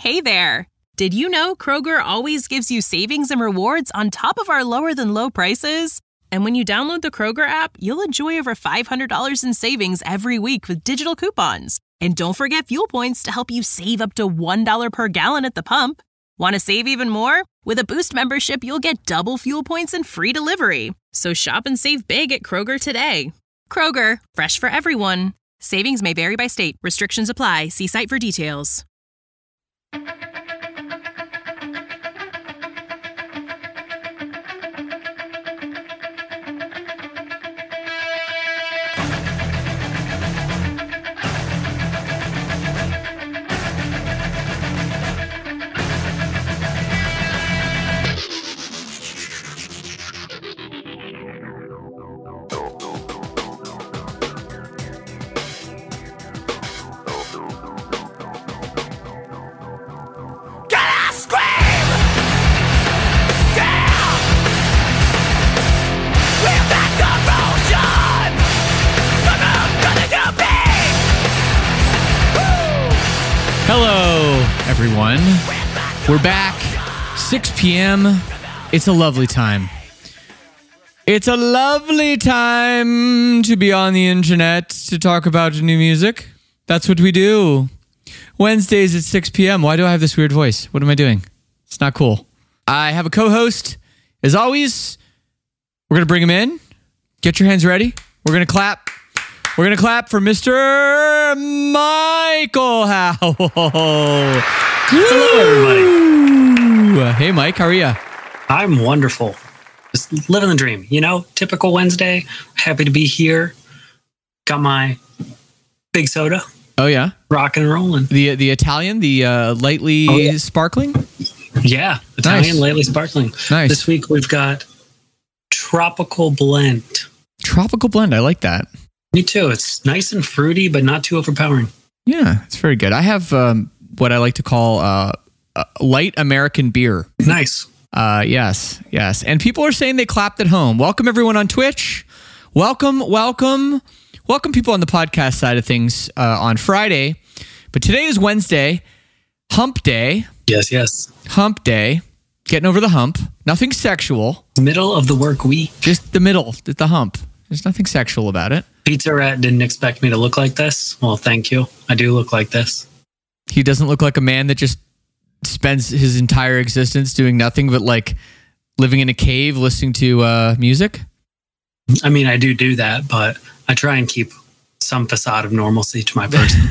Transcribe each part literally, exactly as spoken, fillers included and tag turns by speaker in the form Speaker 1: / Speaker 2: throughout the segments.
Speaker 1: Hey there! Did you know Kroger always gives you savings and rewards on top of our lower-than-low prices? And when you download the Kroger app, you'll enjoy over five hundred dollars in savings every week with digital coupons. And don't forget fuel points to help you save up to one dollar per gallon at the pump. Want to save even more? With a Boost membership, you'll get double fuel points and free delivery. So shop and save big at Kroger today. Kroger, fresh for everyone. Savings may vary by state. Restrictions apply. See site for details.
Speaker 2: Hello, everyone. We're back, six p.m. It's a lovely time. It's a lovely time to be on the internet to talk about new music. That's what we do. Wednesdays at six p.m. Why do I have this weird voice? What am I doing? It's not cool. I have a co-host. As always, we're going to bring him in. Get your hands ready. We're going to clap. We're going to clap for Mister Michael Howell.
Speaker 3: Hello, everybody.
Speaker 2: Hey, Mike. How are you?
Speaker 3: I'm wonderful. Just living the dream. You know, typical Wednesday. Happy to be here. Got my big soda.
Speaker 2: Oh, yeah?
Speaker 3: Rocking and rolling.
Speaker 2: The the Italian, the uh, lightly
Speaker 3: oh, yeah.
Speaker 2: sparkling?
Speaker 3: Yeah. Italian,
Speaker 2: nice.
Speaker 3: lightly sparkling.
Speaker 2: Nice.
Speaker 3: This week we've got Tropical Blend.
Speaker 2: Tropical Blend. I like that.
Speaker 3: Me too. It's nice and fruity, but not too overpowering.
Speaker 2: Yeah, it's very good. I have um, what I like to call uh, uh, light American beer.
Speaker 3: Nice.
Speaker 2: Uh, yes, yes. And people are saying they clapped at home. Welcome, everyone on Twitch. Welcome, welcome. Welcome, people on the podcast side of things uh, on Friday. But today is Wednesday, hump day.
Speaker 3: Yes, yes.
Speaker 2: Hump day. Getting over the hump. Nothing sexual.
Speaker 3: Middle of the work week.
Speaker 2: Just the middle, the hump. There's nothing sexual about it.
Speaker 3: Pizza Rat didn't expect me to look like this. Well, thank you. I do look like this.
Speaker 2: He doesn't look like a man that just spends his entire existence doing nothing but like living in a cave listening to uh, music.
Speaker 3: I mean, I do do that, but I try and keep some facade of normalcy to my person.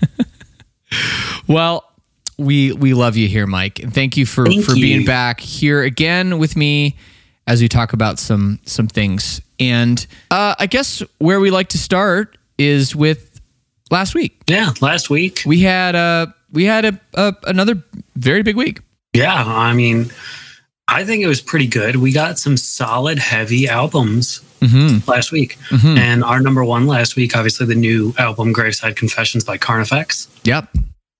Speaker 2: Well, we we love you here, Mike. And thank you for,
Speaker 3: thank
Speaker 2: for
Speaker 3: you.
Speaker 2: being back here again with me as we talk about some some things. And uh, I guess where we like to start is with last week.
Speaker 3: Yeah, last week
Speaker 2: we had a we had a, a another very big week.
Speaker 3: Yeah, I mean, I think it was pretty good. We got some solid, heavy albums mm-hmm. last week, mm-hmm. and our number one last week, obviously, the new album "Graveside Confessions" by Carnifex.
Speaker 2: Yep.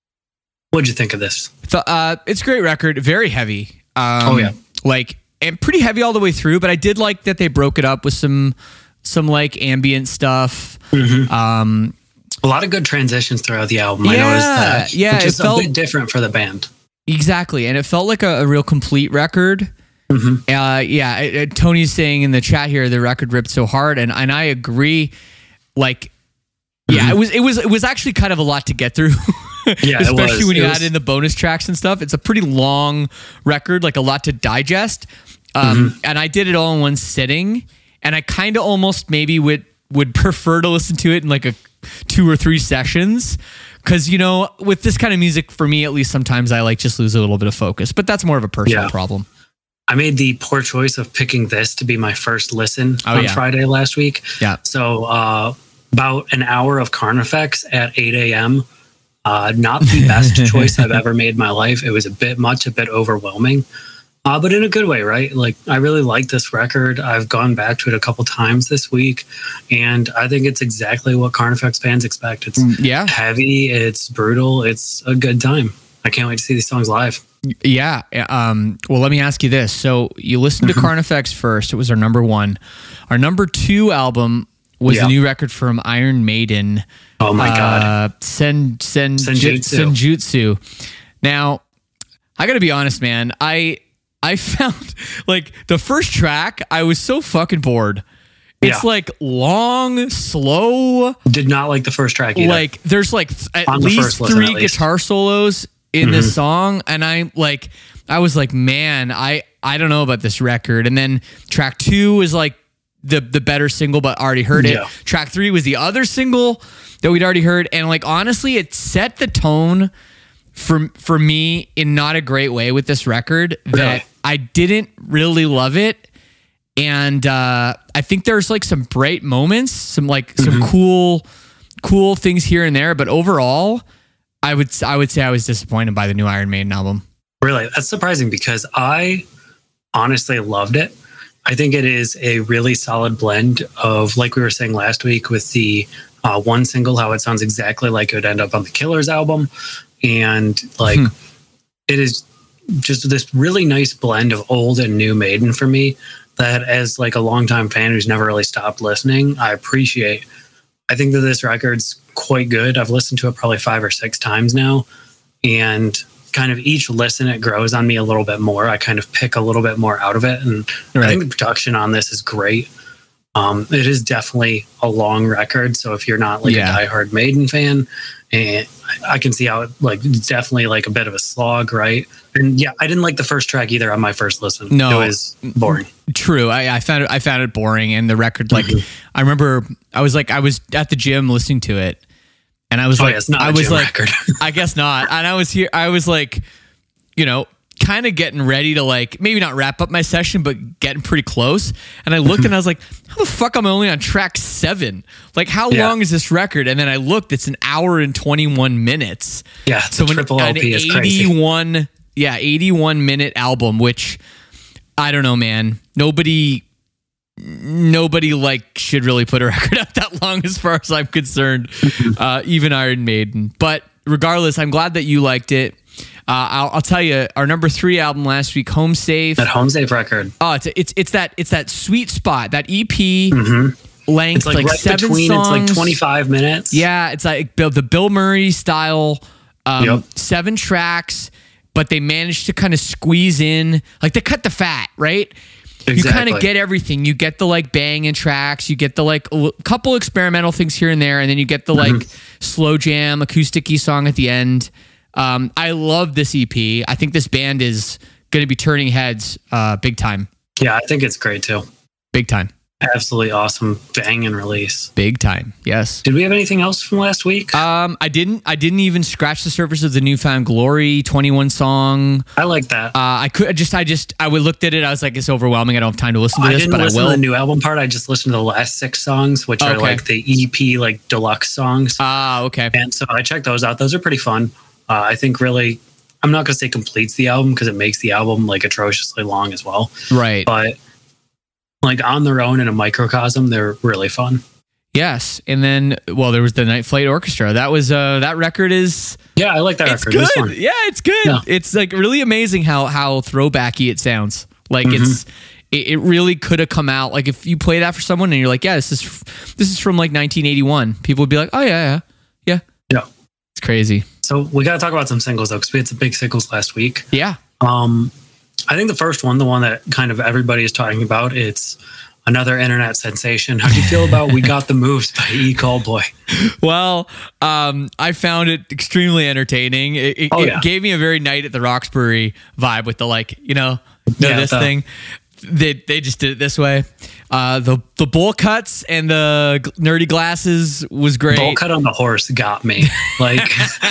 Speaker 3: What'd you think of this?
Speaker 2: So, uh, it's a great record, very heavy. Um,
Speaker 3: oh yeah,
Speaker 2: like. And pretty heavy all the way through, but I did like that they broke it up with some some like ambient stuff.
Speaker 3: Mm-hmm. Um, a lot of good transitions throughout the album.
Speaker 2: Yeah,
Speaker 3: I noticed that.
Speaker 2: Yeah,
Speaker 3: which is
Speaker 2: it felt
Speaker 3: a bit different for the band.
Speaker 2: Exactly, and it felt like a, a real complete record. Mm-hmm. Uh, yeah, it, it, Tony's saying in the chat here the record ripped so hard, and and I agree. Like, yeah, mm-hmm. it was it was it was actually kind of a lot to get through.
Speaker 3: Yeah,
Speaker 2: especially when you
Speaker 3: it
Speaker 2: add
Speaker 3: was...
Speaker 2: in the bonus tracks and stuff. It's a pretty long record, like a lot to digest. Um, mm-hmm. And I did it all in one sitting, and I kind of almost maybe would would prefer to listen to it in like a two or three sessions, because you know, with this kind of music, for me at least, sometimes I like just lose a little bit of focus. But that's more of a personal
Speaker 3: yeah.
Speaker 2: problem.
Speaker 3: I made the poor choice of picking this to be my first listen
Speaker 2: oh,
Speaker 3: on
Speaker 2: yeah.
Speaker 3: Friday last week.
Speaker 2: Yeah.
Speaker 3: So uh, about an hour of Carnifex at eight a.m. Uh, not the best choice I've ever made in my life. It was a bit much, a bit overwhelming, uh, but in a good way, right? Like, I really like this record. I've gone back to it a couple times this week, and I think it's exactly what Carnifex fans expect. It's
Speaker 2: yeah.
Speaker 3: heavy, it's brutal, it's a good time. I can't wait to see these songs live.
Speaker 2: Yeah. Um, well, let me ask you this. So you listened to Carnifex first. It was our number one. Our number two album was yeah. the new record from Iron Maiden.
Speaker 3: Oh my God.
Speaker 2: Uh, Sen, Sen,
Speaker 3: Senjutsu.
Speaker 2: Senjutsu. Now, I got to be honest, man. I I found like the first track, I was so fucking bored. It's
Speaker 3: Yeah.
Speaker 2: like long, slow.
Speaker 3: Did not like the first track either.
Speaker 2: Like there's like th- at
Speaker 3: On the
Speaker 2: least
Speaker 3: first listen,
Speaker 2: three
Speaker 3: at least.
Speaker 2: guitar solos in this song, and I like I was like, man, I I don't know about this record. And then track two is like the the better single, but already heard it.
Speaker 3: Yeah.
Speaker 2: Track three was the other single that we'd already heard, and like honestly, it set the tone for for me in not a great way with this record.
Speaker 3: Really?
Speaker 2: That I didn't really love it. And uh, I think there's like some bright moments, some like some cool, cool things here and there. But overall, I would I would say I was disappointed by the new Iron Maiden album.
Speaker 3: Really, that's surprising because I honestly loved it. I think it is a really solid blend of, like we were saying last week, with the uh, one single, how it sounds exactly like it would end up on the Killers album, and like it is just this really nice blend of old and new Maiden for me. That as like a longtime fan who's never really stopped listening, I appreciate. I think that this record's quite good. I've listened to it probably five or six times now, and kind of each listen it grows on me a little bit more. I kind of pick a little bit more out of it, and
Speaker 2: Right.
Speaker 3: I think the production on this is great. Um, it is definitely a long record, so if you're not like
Speaker 2: Yeah.
Speaker 3: a diehard Maiden fan, and I can see how it like it's definitely like a bit of a slog, right? And yeah, I didn't like the first track either on my first listen.
Speaker 2: No.
Speaker 3: It was boring.
Speaker 2: True, I, I found it I found it boring, and the record like I remember I was like I was at the gym listening to it, and I was
Speaker 3: Oh,
Speaker 2: like
Speaker 3: yeah, it's not
Speaker 2: I
Speaker 3: a
Speaker 2: was
Speaker 3: gym
Speaker 2: like
Speaker 3: record.
Speaker 2: I guess not, and I was here I was like, you know, kind of getting ready to like maybe not wrap up my session, but getting pretty close. And I looked and I was like, how the fuck am I only on track seven? Like, how
Speaker 3: Yeah.
Speaker 2: long is this record? And then I looked, it's an hour and twenty-one minutes.
Speaker 3: Yeah, it's
Speaker 2: So
Speaker 3: a
Speaker 2: an,
Speaker 3: triple
Speaker 2: an
Speaker 3: L P is crazy.
Speaker 2: eighty-one, yeah, eighty-one minute album, which I don't know, man. Nobody, nobody like should really put a record out that long as far as I'm concerned. uh, even Iron Maiden. But regardless, I'm glad that you liked it. Uh, I'll, I'll tell you, our number three album last week, Home Safe.
Speaker 3: That Home Safe record.
Speaker 2: Oh, it's it's it's that it's that sweet spot, that E P length,
Speaker 3: It's like,
Speaker 2: like,
Speaker 3: right
Speaker 2: seven
Speaker 3: between.
Speaker 2: songs.
Speaker 3: It's like twenty-five minutes.
Speaker 2: Yeah, it's like Bill, the Bill Murray style, um,
Speaker 3: Yep.
Speaker 2: seven tracks, but they managed to kind of squeeze in, like they cut the fat, right? You kind
Speaker 3: Exactly.
Speaker 2: of get everything. You get the like banging tracks, you get the like a l- couple experimental things here and there, and then you get the
Speaker 3: Mm-hmm.
Speaker 2: like slow jam, acoustic-y song at the end. Um, I love this E P. I think this band is going to be turning heads uh, big time.
Speaker 3: Yeah, I think it's great too.
Speaker 2: Big time.
Speaker 3: Absolutely awesome banging release.
Speaker 2: Big time. Yes.
Speaker 3: Did we have anything else from last week?
Speaker 2: Um, I didn't. I didn't even scratch the surface of the Newfound Glory twenty-one song.
Speaker 3: I like that.
Speaker 2: Uh, I could just. I just. I would looked at it. I was like, it's overwhelming. I don't have time to listen to
Speaker 3: I
Speaker 2: this,
Speaker 3: didn't
Speaker 2: but I
Speaker 3: listen
Speaker 2: will.
Speaker 3: to the new album part. I just listened to the last six songs, which are
Speaker 2: Okay.
Speaker 3: like the E P, like deluxe songs.
Speaker 2: Ah, okay.
Speaker 3: And so I checked those out. Those are pretty fun. Uh, I think really, I'm not going to say completes the album because it makes the album like atrociously long as well.
Speaker 2: Right.
Speaker 3: But like on their own in a microcosm, they're really fun.
Speaker 2: Yes. And then, well, there was the Night Flight Orchestra. That was. Uh, that record is.
Speaker 3: Yeah, I like that
Speaker 2: It's
Speaker 3: record. It was
Speaker 2: good.
Speaker 3: fun.
Speaker 2: Yeah, it's good.
Speaker 3: Yeah.
Speaker 2: It's like really amazing how how throwbacky it sounds. Like
Speaker 3: Mm-hmm.
Speaker 2: it's. It, it really could have come out. Like if you play that for someone and you're like, yeah, this is this is from like nineteen eighty-one. People would be like, oh yeah, yeah, yeah.
Speaker 3: Yeah.
Speaker 2: It's crazy.
Speaker 3: So we got to talk about some singles though, because we had some big singles last week.
Speaker 2: Yeah.
Speaker 3: Um, I think the first one, the one that kind of everybody is talking about, it's another internet sensation. How do you feel about "We Got the Moves" by E. Callboy?
Speaker 2: Well, um, I found it extremely entertaining. It, it,
Speaker 3: Oh,
Speaker 2: it
Speaker 3: yeah.
Speaker 2: gave me a very Night at the Roxbury vibe with the like, you know, know
Speaker 3: Yeah,
Speaker 2: this
Speaker 3: the-
Speaker 2: thing. They they just did it this way. Uh, the the bowl cuts and the g- nerdy glasses was great.
Speaker 3: Bowl cut on the horse got me. Like,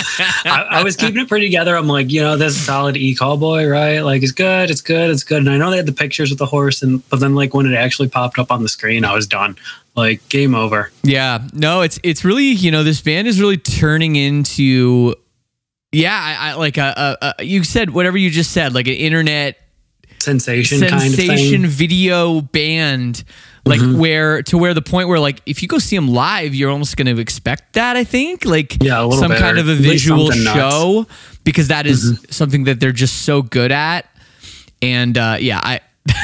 Speaker 3: I, I was keeping it pretty together. I'm like, you know, this is solid E. Callboy, right? Like, it's good, it's good, it's good. And I know they had the pictures with the horse, and but then like when it actually popped up on the screen, I was done. Like, game over.
Speaker 2: Yeah, no, it's it's really, you know, this band is really turning into, yeah, I, I like a, a, a you said whatever you just said, like an internet
Speaker 3: Sensation,
Speaker 2: sensation
Speaker 3: kind of thing.
Speaker 2: video band, like where to where the point where like if you go see them live, you're almost going to expect that. I think like
Speaker 3: Yeah, a little
Speaker 2: some
Speaker 3: bit,
Speaker 2: kind
Speaker 3: or
Speaker 2: of a
Speaker 3: at least
Speaker 2: visual
Speaker 3: something nuts.
Speaker 2: show because that is something that they're just so good at. And uh, yeah, I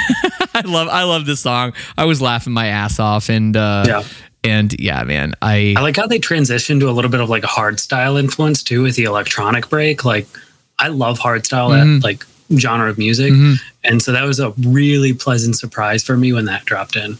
Speaker 2: I love I love this song. I was laughing my ass off, and uh,
Speaker 3: Yeah.
Speaker 2: and yeah, man, I
Speaker 3: I like how they transitioned to a little bit of like a hard style influence too with the electronic break. Like I love hardstyle,
Speaker 2: Mm-hmm.
Speaker 3: that like genre of music.
Speaker 2: Mm-hmm.
Speaker 3: And so that was a really pleasant surprise for me when that dropped in.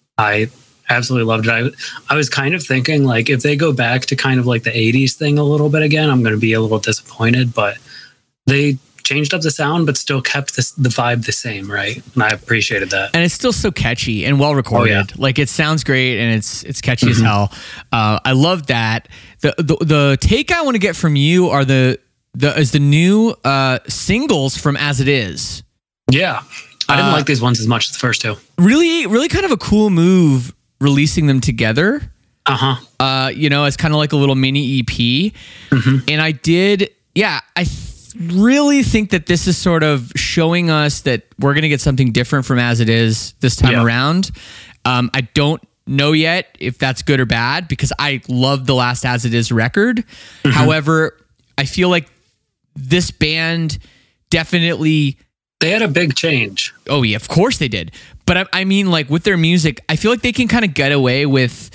Speaker 3: I absolutely loved it. I, I was kind of thinking like if they go back to kind of like the eighties thing a little bit again, I'm going to be a little disappointed, but they changed up the sound, but still kept this, the vibe the same, right? And I appreciated that.
Speaker 2: And it's still so catchy and well recorded.
Speaker 3: Oh, yeah.
Speaker 2: Like it sounds great and it's it's catchy
Speaker 3: Mm-hmm.
Speaker 2: as hell. Uh, I love that. The, the the take I want to get from you are the the is the new uh, singles from As It Is.
Speaker 3: Yeah. I didn't
Speaker 2: Uh,
Speaker 3: like these ones as much as the first two.
Speaker 2: Really, really kind of a cool move releasing them together.
Speaker 3: Uh-huh.
Speaker 2: Uh, you know, as kind of like a little mini E P.
Speaker 3: Mm-hmm.
Speaker 2: And I did, yeah, I th- really think that this is sort of showing us that we're going to get something different from As It Is this time
Speaker 3: Yeah.
Speaker 2: around. Um, I don't know yet if that's good or bad because I love the last As It Is record.
Speaker 3: Mm-hmm.
Speaker 2: However, I feel like this band definitely...
Speaker 3: They had a big change.
Speaker 2: Oh yeah, of course they did. But I, I mean, like with their music, I feel like they can kind of get away with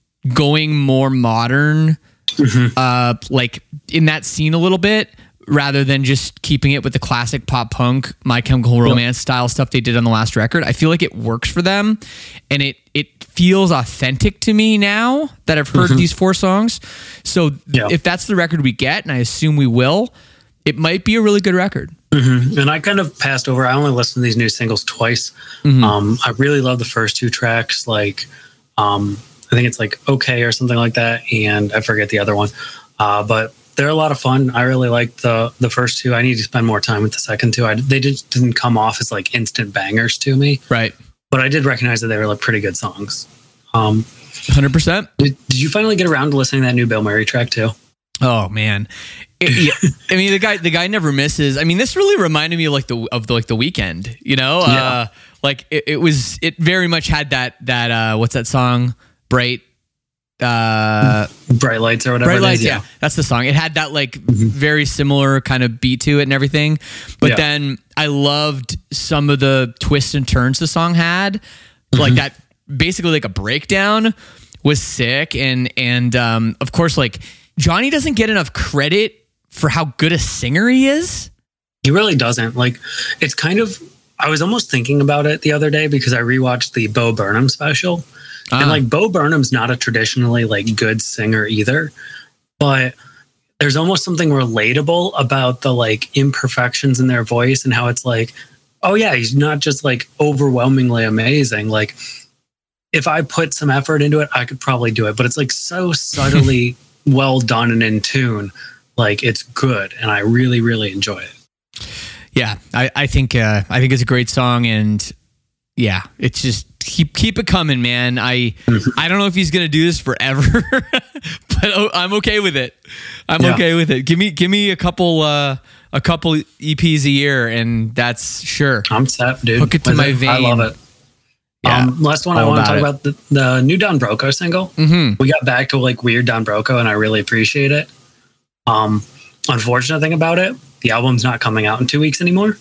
Speaker 2: going more modern, uh, like in that scene a little bit, rather than just keeping it with the classic pop punk, My Chemical Romance style stuff they did on the last record. I feel like it works for them, and it it feels authentic to me now that I've heard these four songs. So th-
Speaker 3: Yeah.
Speaker 2: if that's the record we get, and I assume we will, it might be a really good record.
Speaker 3: Mm-hmm. And I kind of passed over. I only listened to these new singles twice.
Speaker 2: Mm-hmm.
Speaker 3: Um, I really love the first two tracks. Like, um, I think it's like Okay or something like that, and I forget the other one. Uh, but they're a lot of fun. I really like the the first two. I need to spend more time with the second two. I, they just didn't come off as like instant bangers to me,
Speaker 2: Right.
Speaker 3: but I did recognize that they were like pretty good songs. Um,
Speaker 2: one hundred percent.
Speaker 3: did, did you finally get around to listening to that new Bill Murray track too?
Speaker 2: Oh man, It- yeah, I mean the guy the guy never misses. I mean this really reminded me of like the of the, like the Weeknd, you know,
Speaker 3: Yeah.
Speaker 2: uh, like it, it was it very much had that that uh, what's that song, Bright, uh,
Speaker 3: Bright Lights or whatever.
Speaker 2: Bright
Speaker 3: it
Speaker 2: Lights,
Speaker 3: is,
Speaker 2: yeah, that's the song. It had that like very similar kind of beat to it and everything, but
Speaker 3: Yeah.
Speaker 2: then I loved some of the twists and turns the song had, like that basically like a breakdown was sick, and and um, of course like. Johnny doesn't get enough credit for how good a singer he is.
Speaker 3: He really doesn't. Like, it's kind of, I was almost thinking about it the other day because I rewatched the Bo Burnham special.
Speaker 2: Ah.
Speaker 3: And like, Bo Burnham's not a traditionally like good singer either, but there's almost something relatable about the like imperfections in their voice and how it's like, oh yeah, he's not just like overwhelmingly amazing. Like, if I put some effort into it, I could probably do it, but it's like so subtly well done and in tune. Like, it's good, and I really, really enjoy it.
Speaker 2: Yeah, I, I think uh, I think it's a great song, and yeah, it's just keep keep it coming, man. I I don't know if he's gonna do this forever, but oh, I'm okay with it. I'm
Speaker 3: Yeah.
Speaker 2: okay with it. Give me give me a couple uh, a couple E Ps a year, and that's sure.
Speaker 3: I'm set, dude.
Speaker 2: Hook it to
Speaker 3: With
Speaker 2: my
Speaker 3: I
Speaker 2: vein.
Speaker 3: love it.
Speaker 2: Yeah,
Speaker 3: um, last one I
Speaker 2: all
Speaker 3: want to talk
Speaker 2: about
Speaker 3: about the, the new Don Broco single.
Speaker 2: Mm-hmm.
Speaker 3: We got back to like weird Don Broco, and I really appreciate it. Um, unfortunate thing about it, the album's not coming out in two weeks anymore.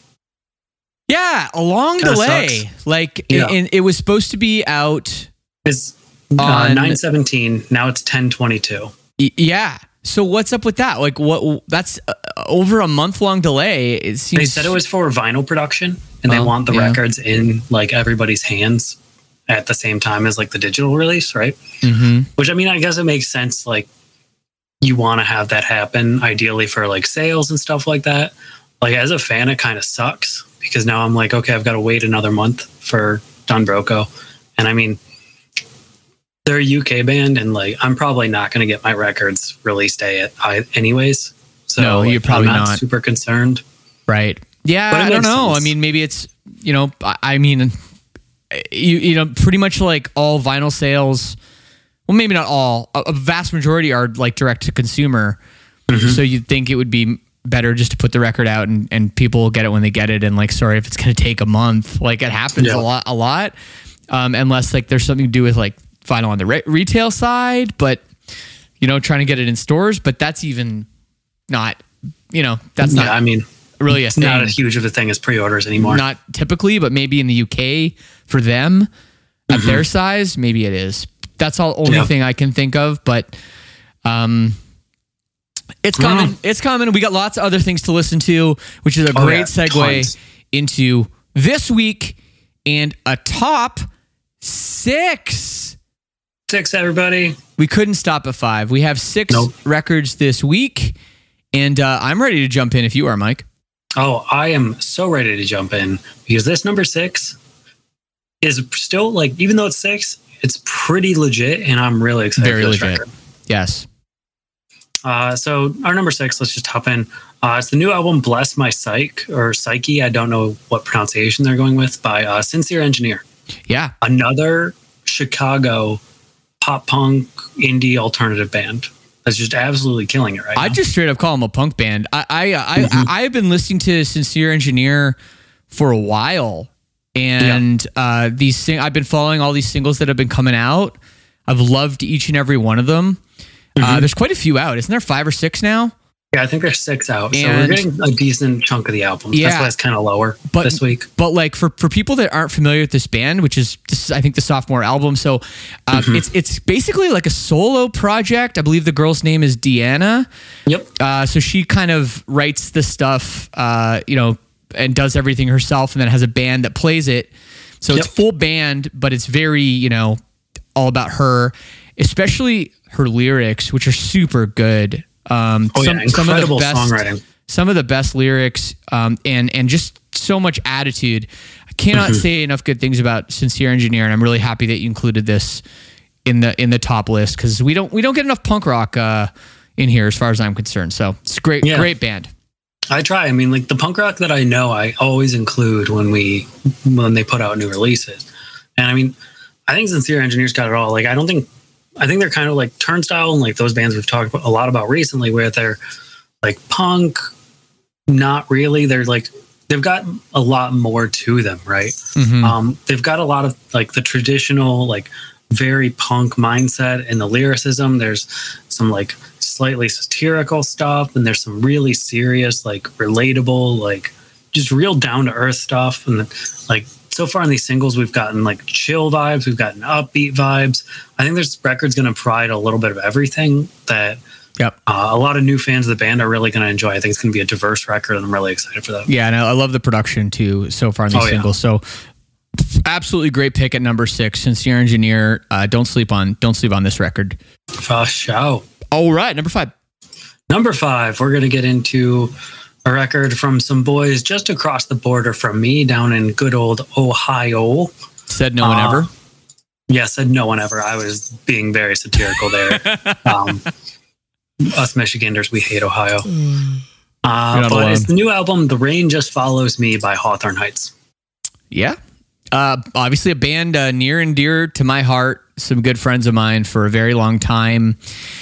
Speaker 2: Yeah, a long
Speaker 3: Kinda
Speaker 2: delay.
Speaker 3: sucks.
Speaker 2: Like,
Speaker 3: Yeah.
Speaker 2: it, it was supposed to be out.
Speaker 3: It's uh,
Speaker 2: On-
Speaker 3: nine seventeen. Now it's ten twenty-two.
Speaker 2: Y- Yeah. So what's up with that? Like, what? That's uh, over a month long delay. It seems.
Speaker 3: They said it was for vinyl production, and they
Speaker 2: Oh,
Speaker 3: want the
Speaker 2: yeah.
Speaker 3: records in like everybody's hands at the same time as like the digital release, right?
Speaker 2: Mhm.
Speaker 3: Which, I mean, I guess it makes sense. Like, you want to have that happen ideally for like sales and stuff like that. Like, as a fan, it kind of sucks because now I'm like, okay, I've got to wait another month for Don Broco. And I mean, they're a U K band, and like, I'm probably not going to get my records release day at I, anyways. So
Speaker 2: No, you're
Speaker 3: like,
Speaker 2: probably
Speaker 3: I'm not,
Speaker 2: not.
Speaker 3: super concerned.
Speaker 2: Right. Yeah.
Speaker 3: But it
Speaker 2: I don't
Speaker 3: makes
Speaker 2: know.
Speaker 3: sense.
Speaker 2: I mean, maybe it's, you know, I, I mean, you, you know, pretty much like all vinyl sales, well, maybe not all, a, a vast majority are like direct to consumer. So you'd think it would be better just to put the record out and, and people will get it when they get it. And like, sorry if it's going to take a month, like it happens
Speaker 3: Yeah.
Speaker 2: a lot, a lot. Um, unless like there's something to do with like vinyl on the re- retail side, but you know, trying to get it in stores, but that's even not, you know, that's
Speaker 3: Yeah,
Speaker 2: not
Speaker 3: I mean,
Speaker 2: really a
Speaker 3: it's
Speaker 2: thing.
Speaker 3: not as huge of a thing as pre-orders anymore.
Speaker 2: Not typically, but maybe in the U K for them at their size, maybe it is. That's all only
Speaker 3: Yeah.
Speaker 2: thing I can think of. But um, It's coming. Mm. It's coming. We got lots of other things to listen to, which is a
Speaker 3: oh,
Speaker 2: great
Speaker 3: yeah.
Speaker 2: segue
Speaker 3: Tons.
Speaker 2: into this week and a top six.
Speaker 3: Six, everybody.
Speaker 2: We couldn't stop at five. We have six
Speaker 3: nope.
Speaker 2: records this week, and uh, I'm ready to jump in if you are, Mike.
Speaker 3: Oh, I am so ready to jump in because this number six is still like, even though it's six, it's pretty legit, and I'm really excited
Speaker 2: Very
Speaker 3: for this
Speaker 2: legit.
Speaker 3: record.
Speaker 2: Yes.
Speaker 3: Uh, so our number six, let's just hop in. Uh, it's the new album "Bless My Psyche" or Psyche. I don't know what pronunciation they're going with, by uh, Sincere Engineer.
Speaker 2: Yeah,
Speaker 3: another Chicago pop punk indie alternative band that's just absolutely killing it right
Speaker 2: I
Speaker 3: now.
Speaker 2: just straight up call them a punk band. I I I,
Speaker 3: mm-hmm.
Speaker 2: I have been listening to Sincere Engineer for a while, and yeah. uh, these sing- I've been following all these singles that have been coming out. I've loved each and every one of them. Mm-hmm. Uh, there's quite a few out. Isn't there five or six now?
Speaker 3: Yeah, I think there's six out.
Speaker 2: And
Speaker 3: so we're getting a decent chunk of the album.
Speaker 2: Yeah,
Speaker 3: that's why it's kind of lower
Speaker 2: but,
Speaker 3: this week.
Speaker 2: But like for, for people that aren't familiar with this band, which is this is, I think the sophomore album, so uh, mm-hmm. it's it's basically like a solo project. I believe the girl's name is Deanna.
Speaker 3: Yep.
Speaker 2: Uh, so she kind of writes the stuff, uh, you know, and does everything herself, and then has a band that plays it. So
Speaker 3: yep.
Speaker 2: it's full band, but it's very, you know, all about her, especially her lyrics, which are super good. Um,
Speaker 3: oh
Speaker 2: some,
Speaker 3: yeah, incredible
Speaker 2: some of the best,
Speaker 3: songwriting.
Speaker 2: Some of the best lyrics, um, and and just so much attitude. I cannot mm-hmm. say enough good things about Sincere Engineer, and I'm really happy that you included this in the in the top list because we don't we don't get enough punk rock uh, in here as far as I'm concerned. So it's a great
Speaker 3: yeah.
Speaker 2: great band.
Speaker 3: I try. I mean, like the punk rock that I know, I always include when we when they put out new releases. And I mean, I think Sincere Engineer's got it all. Like, I don't think. I think they're kind of like Turnstile and like those bands we've talked a lot about recently where they're like punk, not really. They're like, they've got a lot more to them, right?
Speaker 2: Mm-hmm.
Speaker 3: Um, they've got a lot of like the traditional, like very punk mindset and the lyricism. There's some like slightly satirical stuff and there's some really serious, like relatable, like just real down to earth stuff. And like, so far in these singles, we've gotten like chill vibes, we've gotten upbeat vibes. I think this record's going to provide a little bit of everything that
Speaker 2: yep.
Speaker 3: uh, a lot of new fans of the band are really going to enjoy. I think it's going to be a diverse record, and I'm really excited for that.
Speaker 2: Yeah, and I love the production too so far in these
Speaker 3: oh,
Speaker 2: singles.
Speaker 3: Yeah.
Speaker 2: So absolutely great pick at number six, Sincere Engineer. Uh, don't sleep on don't sleep on this record.
Speaker 3: For sure.
Speaker 2: All right, number five.
Speaker 3: Number five, we're going to get into a record from some boys just across the border from me down in good old Ohio.
Speaker 2: Said no one
Speaker 3: uh,
Speaker 2: ever?
Speaker 3: Yeah, said no one ever. I was being very satirical there. um, us Michiganders, we hate Ohio. Uh, but alone. It's the new album, The Rain Just Follows Me by Hawthorne Heights.
Speaker 2: Yeah. Uh, obviously a band uh, near and dear to my heart. Some good friends of mine for a very long time.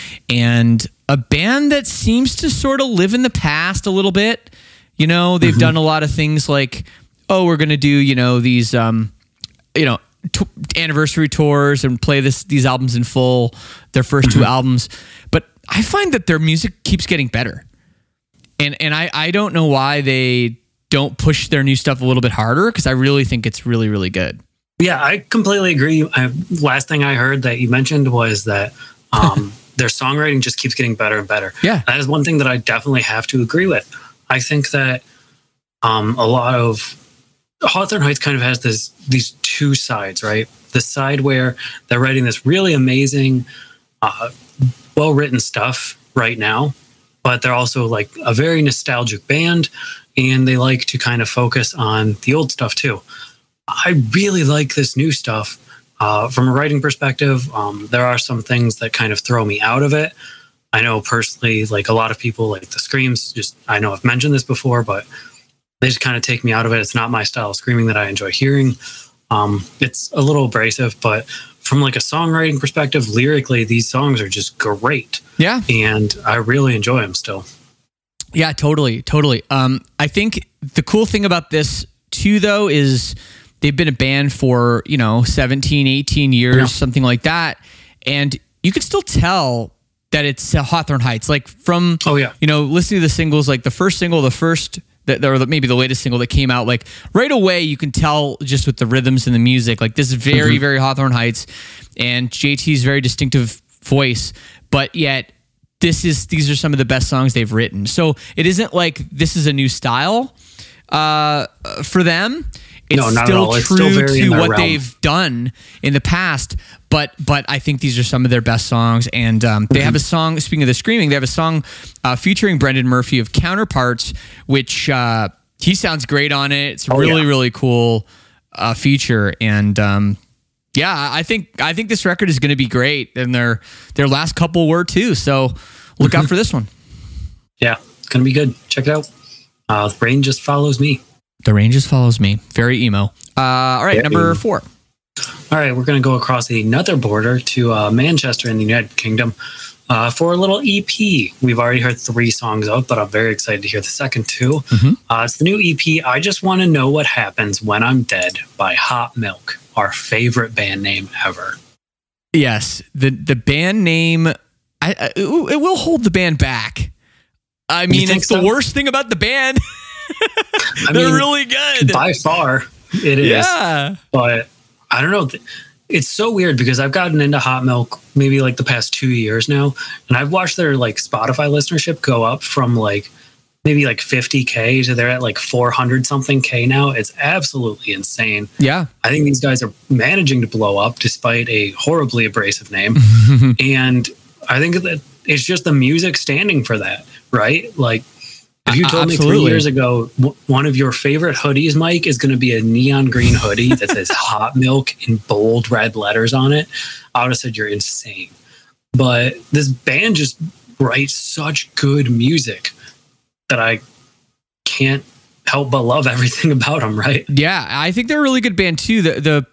Speaker 2: And a band that seems to sort of live in the past a little bit. You know, they've mm-hmm. done a lot of things like, oh, we're going to do, you know, these, um, you know, t- anniversary tours and play this these albums in full, their first mm-hmm. two albums. But I find that their music keeps getting better. And and I, I don't know why they don't push their new stuff a little bit harder, because I really think it's really, really good.
Speaker 3: Yeah, I completely agree. I, last thing I heard that you mentioned was that um, their songwriting just keeps getting better and better.
Speaker 2: Yeah.
Speaker 3: That is one thing that I definitely have to agree with. I think that um, a lot of Hawthorne Heights kind of has this these two sides, right? The side where they're writing this really amazing, uh, well-written stuff right now, but they're also like a very nostalgic band, and they like to kind of focus on the old stuff too. I really like this new stuff. Uh, from a writing perspective, um, there are some things that kind of throw me out of it. I know personally, like a lot of people, like the screams, just, I know I've mentioned this before, but they just kind of take me out of it. It's not my style of screaming that I enjoy hearing. Um, it's a little abrasive, but from like a songwriting perspective, lyrically, these songs are just great.
Speaker 2: Yeah.
Speaker 3: And I really enjoy them still.
Speaker 2: Yeah, totally. Totally. Um, I think the cool thing about this too, though, is they've been a band for, you know, seventeen, eighteen years, yeah. something like that. And you could still tell that it's uh, Hawthorne Heights, like from,
Speaker 3: oh yeah,
Speaker 2: you know, listening to the singles, like the first single, the first, that or maybe the latest single that came out, like right away, you can tell just with the rhythms and the music, like this is very, mm-hmm. very Hawthorne Heights, and J T's very distinctive voice, but yet this is these are some of the best songs they've written. So it isn't like this is a new style uh, for them. It's
Speaker 3: no, not
Speaker 2: still
Speaker 3: at all. It's
Speaker 2: true
Speaker 3: still very
Speaker 2: to
Speaker 3: in their
Speaker 2: what
Speaker 3: realm.
Speaker 2: they've done in the past, but but I think these are some of their best songs. And um, they mm-hmm. have a song, speaking of the screaming, they have a song uh, featuring Brendan Murphy of Counterparts, which uh, he sounds great on it. It's a oh, really, yeah. really cool uh, feature. And um, yeah, I think I think this record is going to be great. And their, their last couple were too. So look mm-hmm. out for this one.
Speaker 3: Yeah, it's going to be good. Check it out. Uh, the Rain Just Follows Me.
Speaker 2: The Rain Just Follows Me. Very emo. Uh, all right, yeah, number emo. four.
Speaker 3: All right, we're going to go across another border to uh, Manchester in the United Kingdom uh, for a little E P. We've already heard three songs out, but I'm very excited to hear the second two. Mm-hmm. Uh, it's the new E P, I Just Want to Know What Happens When I'm Dead by Hot Milk, our favorite band name ever.
Speaker 2: Yes, the the band name, I, I, it will hold the band back. I mean, it's so? the worst thing about the band.
Speaker 3: I
Speaker 2: They're
Speaker 3: mean,
Speaker 2: really good.
Speaker 3: By far, it is.
Speaker 2: Yeah.
Speaker 3: But I don't know. It's so weird because I've gotten into Hot Milk maybe like the past two years now. And I've watched their like Spotify listenership go up from like maybe like fifty K to they're at like four hundred something K now. It's absolutely insane.
Speaker 2: Yeah.
Speaker 3: I think these guys are managing to blow up despite a horribly abrasive name. And I think that it's just the music standing for that, right? Like, if you told Absolutely. me three years ago, w- one of your favorite hoodies, Mike, is going to be a neon green hoodie that says Hot Milk in bold red letters on it, I would have said you're insane. But this band just writes such good music that I can't help but love everything about them, right?
Speaker 2: Yeah, I think they're a really good band too. The the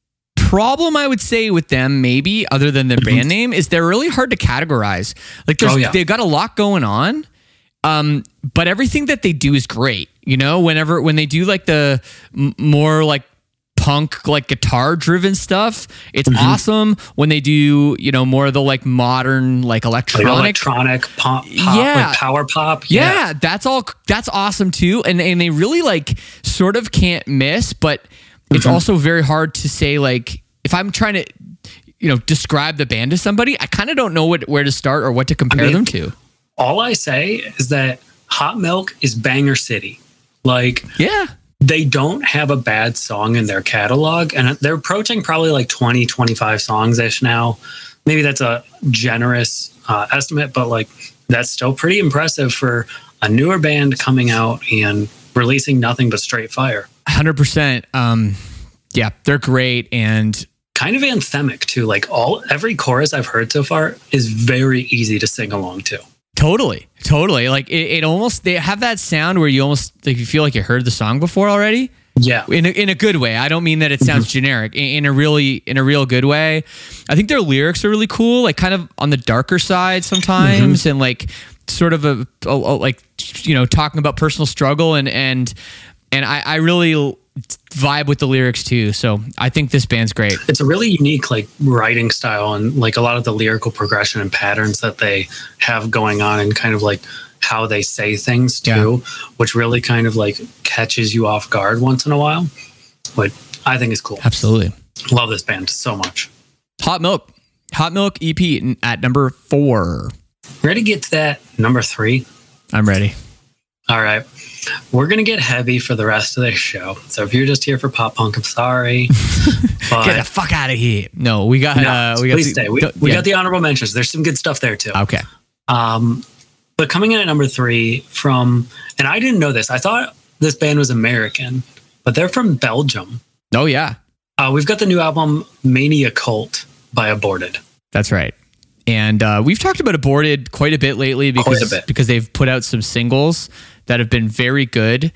Speaker 2: problem I would say with them, maybe other than their mm-hmm. band name, is they're really hard to categorize. Like there's, oh, yeah. they've got a lot going on. Um, but everything that they do is great, you know, whenever, when they do like the m- more like punk, like guitar driven stuff, it's mm-hmm. awesome. When they do, you know, more of the like modern, like electronic,
Speaker 3: like electronic pop, pop
Speaker 2: yeah.
Speaker 3: like power pop.
Speaker 2: Yeah.
Speaker 3: yeah.
Speaker 2: That's all, that's awesome too. And, and they really like sort of can't miss, but it's mm-hmm. also very hard to say, like, if I'm trying to, you know, describe the band to somebody, I kind of don't know what, where to start or what to compare I mean, them to.
Speaker 3: All I say is that Hot Milk is banger city. Like,
Speaker 2: yeah,
Speaker 3: they don't have a bad song in their catalog, and they're approaching probably like twenty, twenty-five songs ish now. Maybe that's a generous uh, estimate, but like that's still pretty impressive for a newer band coming out and releasing nothing but straight fire.
Speaker 2: one hundred percent. Um, yeah, they're great and
Speaker 3: kind of anthemic too. Like all every chorus I've heard so far is very easy to sing along to.
Speaker 2: Totally, totally. Like it, it almost, they have that sound where you almost like you feel like you heard the song before already.
Speaker 3: Yeah,
Speaker 2: in a, in a good way. I don't mean that it sounds mm-hmm. generic. In, in a really, in a real good way. I think their lyrics are really cool. Like kind of on the darker side sometimes, mm-hmm. and like sort of a, a, a like you know talking about personal struggle and and and I, I really vibe with the lyrics too. So I think this band's great.
Speaker 3: It's a really unique like writing style and like a lot of the lyrical progression and patterns that they have going on and kind of like how they say things too, yeah. which really kind of like catches you off guard once in a while. But I think is cool.
Speaker 2: Absolutely.
Speaker 3: Love this band so much.
Speaker 2: Hot Milk. Hot Milk E P at number four.
Speaker 3: Ready to get to that number three?
Speaker 2: I'm ready.
Speaker 3: All right. We're going to get heavy for the rest of this show. So if you're just here for pop punk, I'm sorry. But
Speaker 2: get the fuck out of here. No, we got...
Speaker 3: No,
Speaker 2: uh, we got
Speaker 3: please
Speaker 2: the,
Speaker 3: stay. We,
Speaker 2: the,
Speaker 3: we
Speaker 2: yeah.
Speaker 3: got the honorable mentions. There's some good stuff there too.
Speaker 2: Okay.
Speaker 3: Um, but coming in at number three from... And I didn't know this. I thought this band was American, but they're from Belgium.
Speaker 2: Oh, yeah.
Speaker 3: Uh, we've got the new album Mania Cult by Aborted.
Speaker 2: That's right. And uh, we've talked about Aborted quite a bit lately because,
Speaker 3: quite a bit.
Speaker 2: because they've put out some singles that have been very good.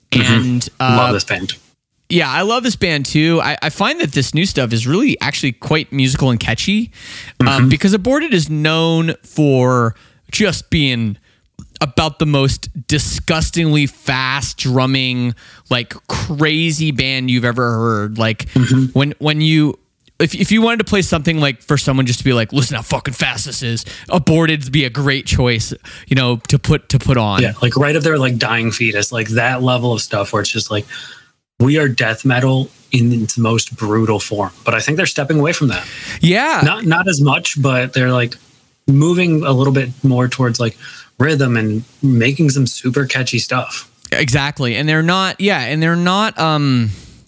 Speaker 2: And
Speaker 3: mm-hmm.
Speaker 2: uh,
Speaker 3: love this band.
Speaker 2: Yeah, I love this band too. I, I find that this new stuff is really actually quite musical and catchy mm-hmm. um, because Aborted is known for just being about the most disgustingly fast drumming, like crazy band you've ever heard. Like mm-hmm. when when you if if you wanted to play something like for someone just to be like, listen how fucking fast this is, Aborted'd be a great choice, you know, to put to put on.
Speaker 3: Yeah, like right up there, like Dying Fetus, like that level of stuff where it's just like we are death metal in its most brutal form. But I think they're stepping away from that.
Speaker 2: Yeah,
Speaker 3: not not as much, but they're like moving a little bit more towards like rhythm and making some super catchy stuff.
Speaker 2: Exactly. And they're not, yeah, and they're not, um,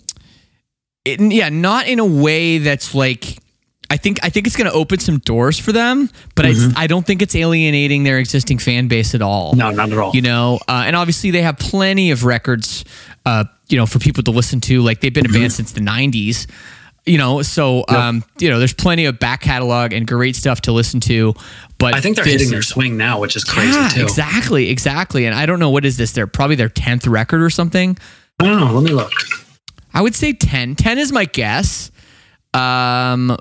Speaker 2: it, yeah, not in a way that's like, I think I think it's going to open some doors for them, but mm-hmm. I I don't think it's alienating their existing fan base at all.
Speaker 3: No, not at all.
Speaker 2: You know, uh, and obviously they have plenty of records, uh, you know, for people to listen to. Like they've been mm-hmm. a band since the nineties, you know, so yep. um, you know, there's plenty of back catalog and great stuff to listen to. But
Speaker 3: I think they're hitting their swing now, which is crazy
Speaker 2: yeah,
Speaker 3: too.
Speaker 2: Exactly, exactly. And I don't know, what is this? They're probably their tenth record or something.
Speaker 3: I don't know. Let me look.
Speaker 2: I would say ten. ten is my guess. Um.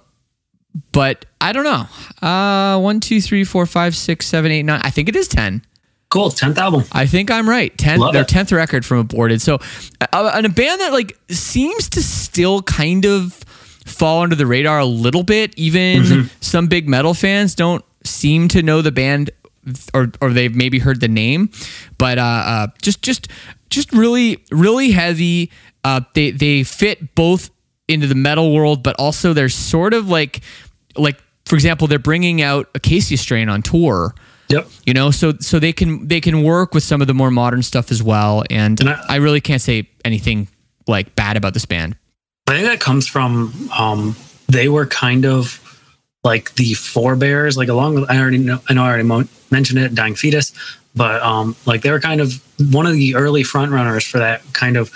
Speaker 2: But I don't know. Uh, one, two, three, four, five, six, seven, eight, nine. I think it is ten.
Speaker 3: Cool, tenth album.
Speaker 2: I think I'm right. Ten.
Speaker 3: Love
Speaker 2: their
Speaker 3: it.
Speaker 2: tenth record from Aborted. So, uh, and a band that like seems to still kind of fall under the radar a little bit. Even mm-hmm. some big metal fans don't seem to know the band, or or they've maybe heard the name. But uh, uh just just just really really heavy. Uh, they they fit both into the metal world, but also they're sort of like, like for example, they're bringing out Acacia Strain on tour.
Speaker 3: Yep.
Speaker 2: You know, so so they can they can work with some of the more modern stuff as well. And, and I, I really can't say anything like bad about this band.
Speaker 3: I think that comes from um, they were kind of like the forebears, like along with I already know I know I already mo- mentioned it, Dying Fetus, but um, like they were kind of one of the early front runners for that kind of.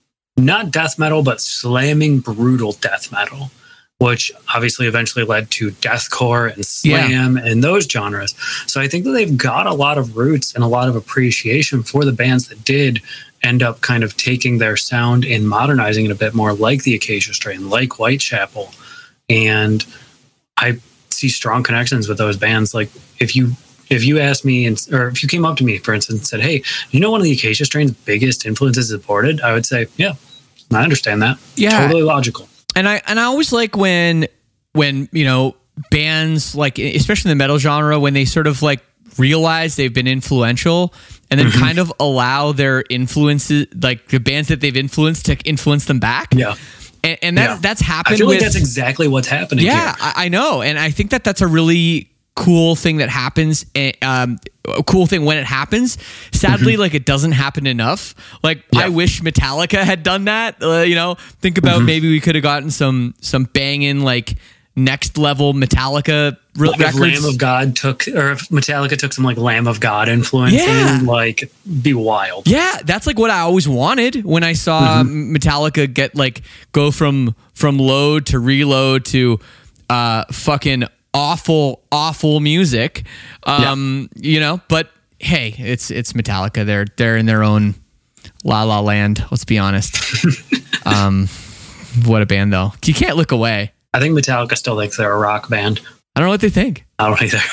Speaker 3: Not death metal, but slamming brutal death metal, which obviously eventually led to deathcore and slam yeah. and those genres. So I think that they've got a lot of roots and a lot of appreciation for the bands that did end up kind of taking their sound and modernizing it a bit more, like the Acacia Strain, like Whitechapel. And I see strong connections with those bands. Like if you If you asked me, and, or if you came up to me, for instance, and said, hey, you know one of the Acacia Strain's biggest influences is Aborted? I would say, yeah, I understand that.
Speaker 2: Yeah.
Speaker 3: Totally logical.
Speaker 2: And I and I always like when, when you know, bands, like, especially in the metal genre, when they sort of like realize they've been influential and then mm-hmm. kind of allow their influences, like the bands that they've influenced, to influence them back.
Speaker 3: Yeah.
Speaker 2: And, and that,
Speaker 3: yeah.
Speaker 2: that's happened
Speaker 3: I feel
Speaker 2: with,
Speaker 3: like that's exactly what's happening
Speaker 2: yeah,
Speaker 3: here.
Speaker 2: I, I know. And I think that that's a really cool thing that happens, um, a cool thing when it happens. Sadly, mm-hmm. like it doesn't happen enough. Like yeah. I wish Metallica had done that. Uh, you know, think about mm-hmm. maybe we could have gotten some some banging like next level Metallica re-
Speaker 3: like
Speaker 2: records.
Speaker 3: If Lamb of God took, or if Metallica took some like Lamb of God influence,
Speaker 2: yeah.
Speaker 3: in, like be wild.
Speaker 2: Yeah, that's like what I always wanted when I saw mm-hmm. Metallica get like go from from load to reload to uh, fucking. awful, awful music, um, yeah. you know, but hey, it's, it's Metallica. They're, they're in their own La La Land. Let's be honest. um, what a band though. You can't look away.
Speaker 3: I think Metallica still thinks they're a rock band.
Speaker 2: I don't know what they think.
Speaker 3: I don't either.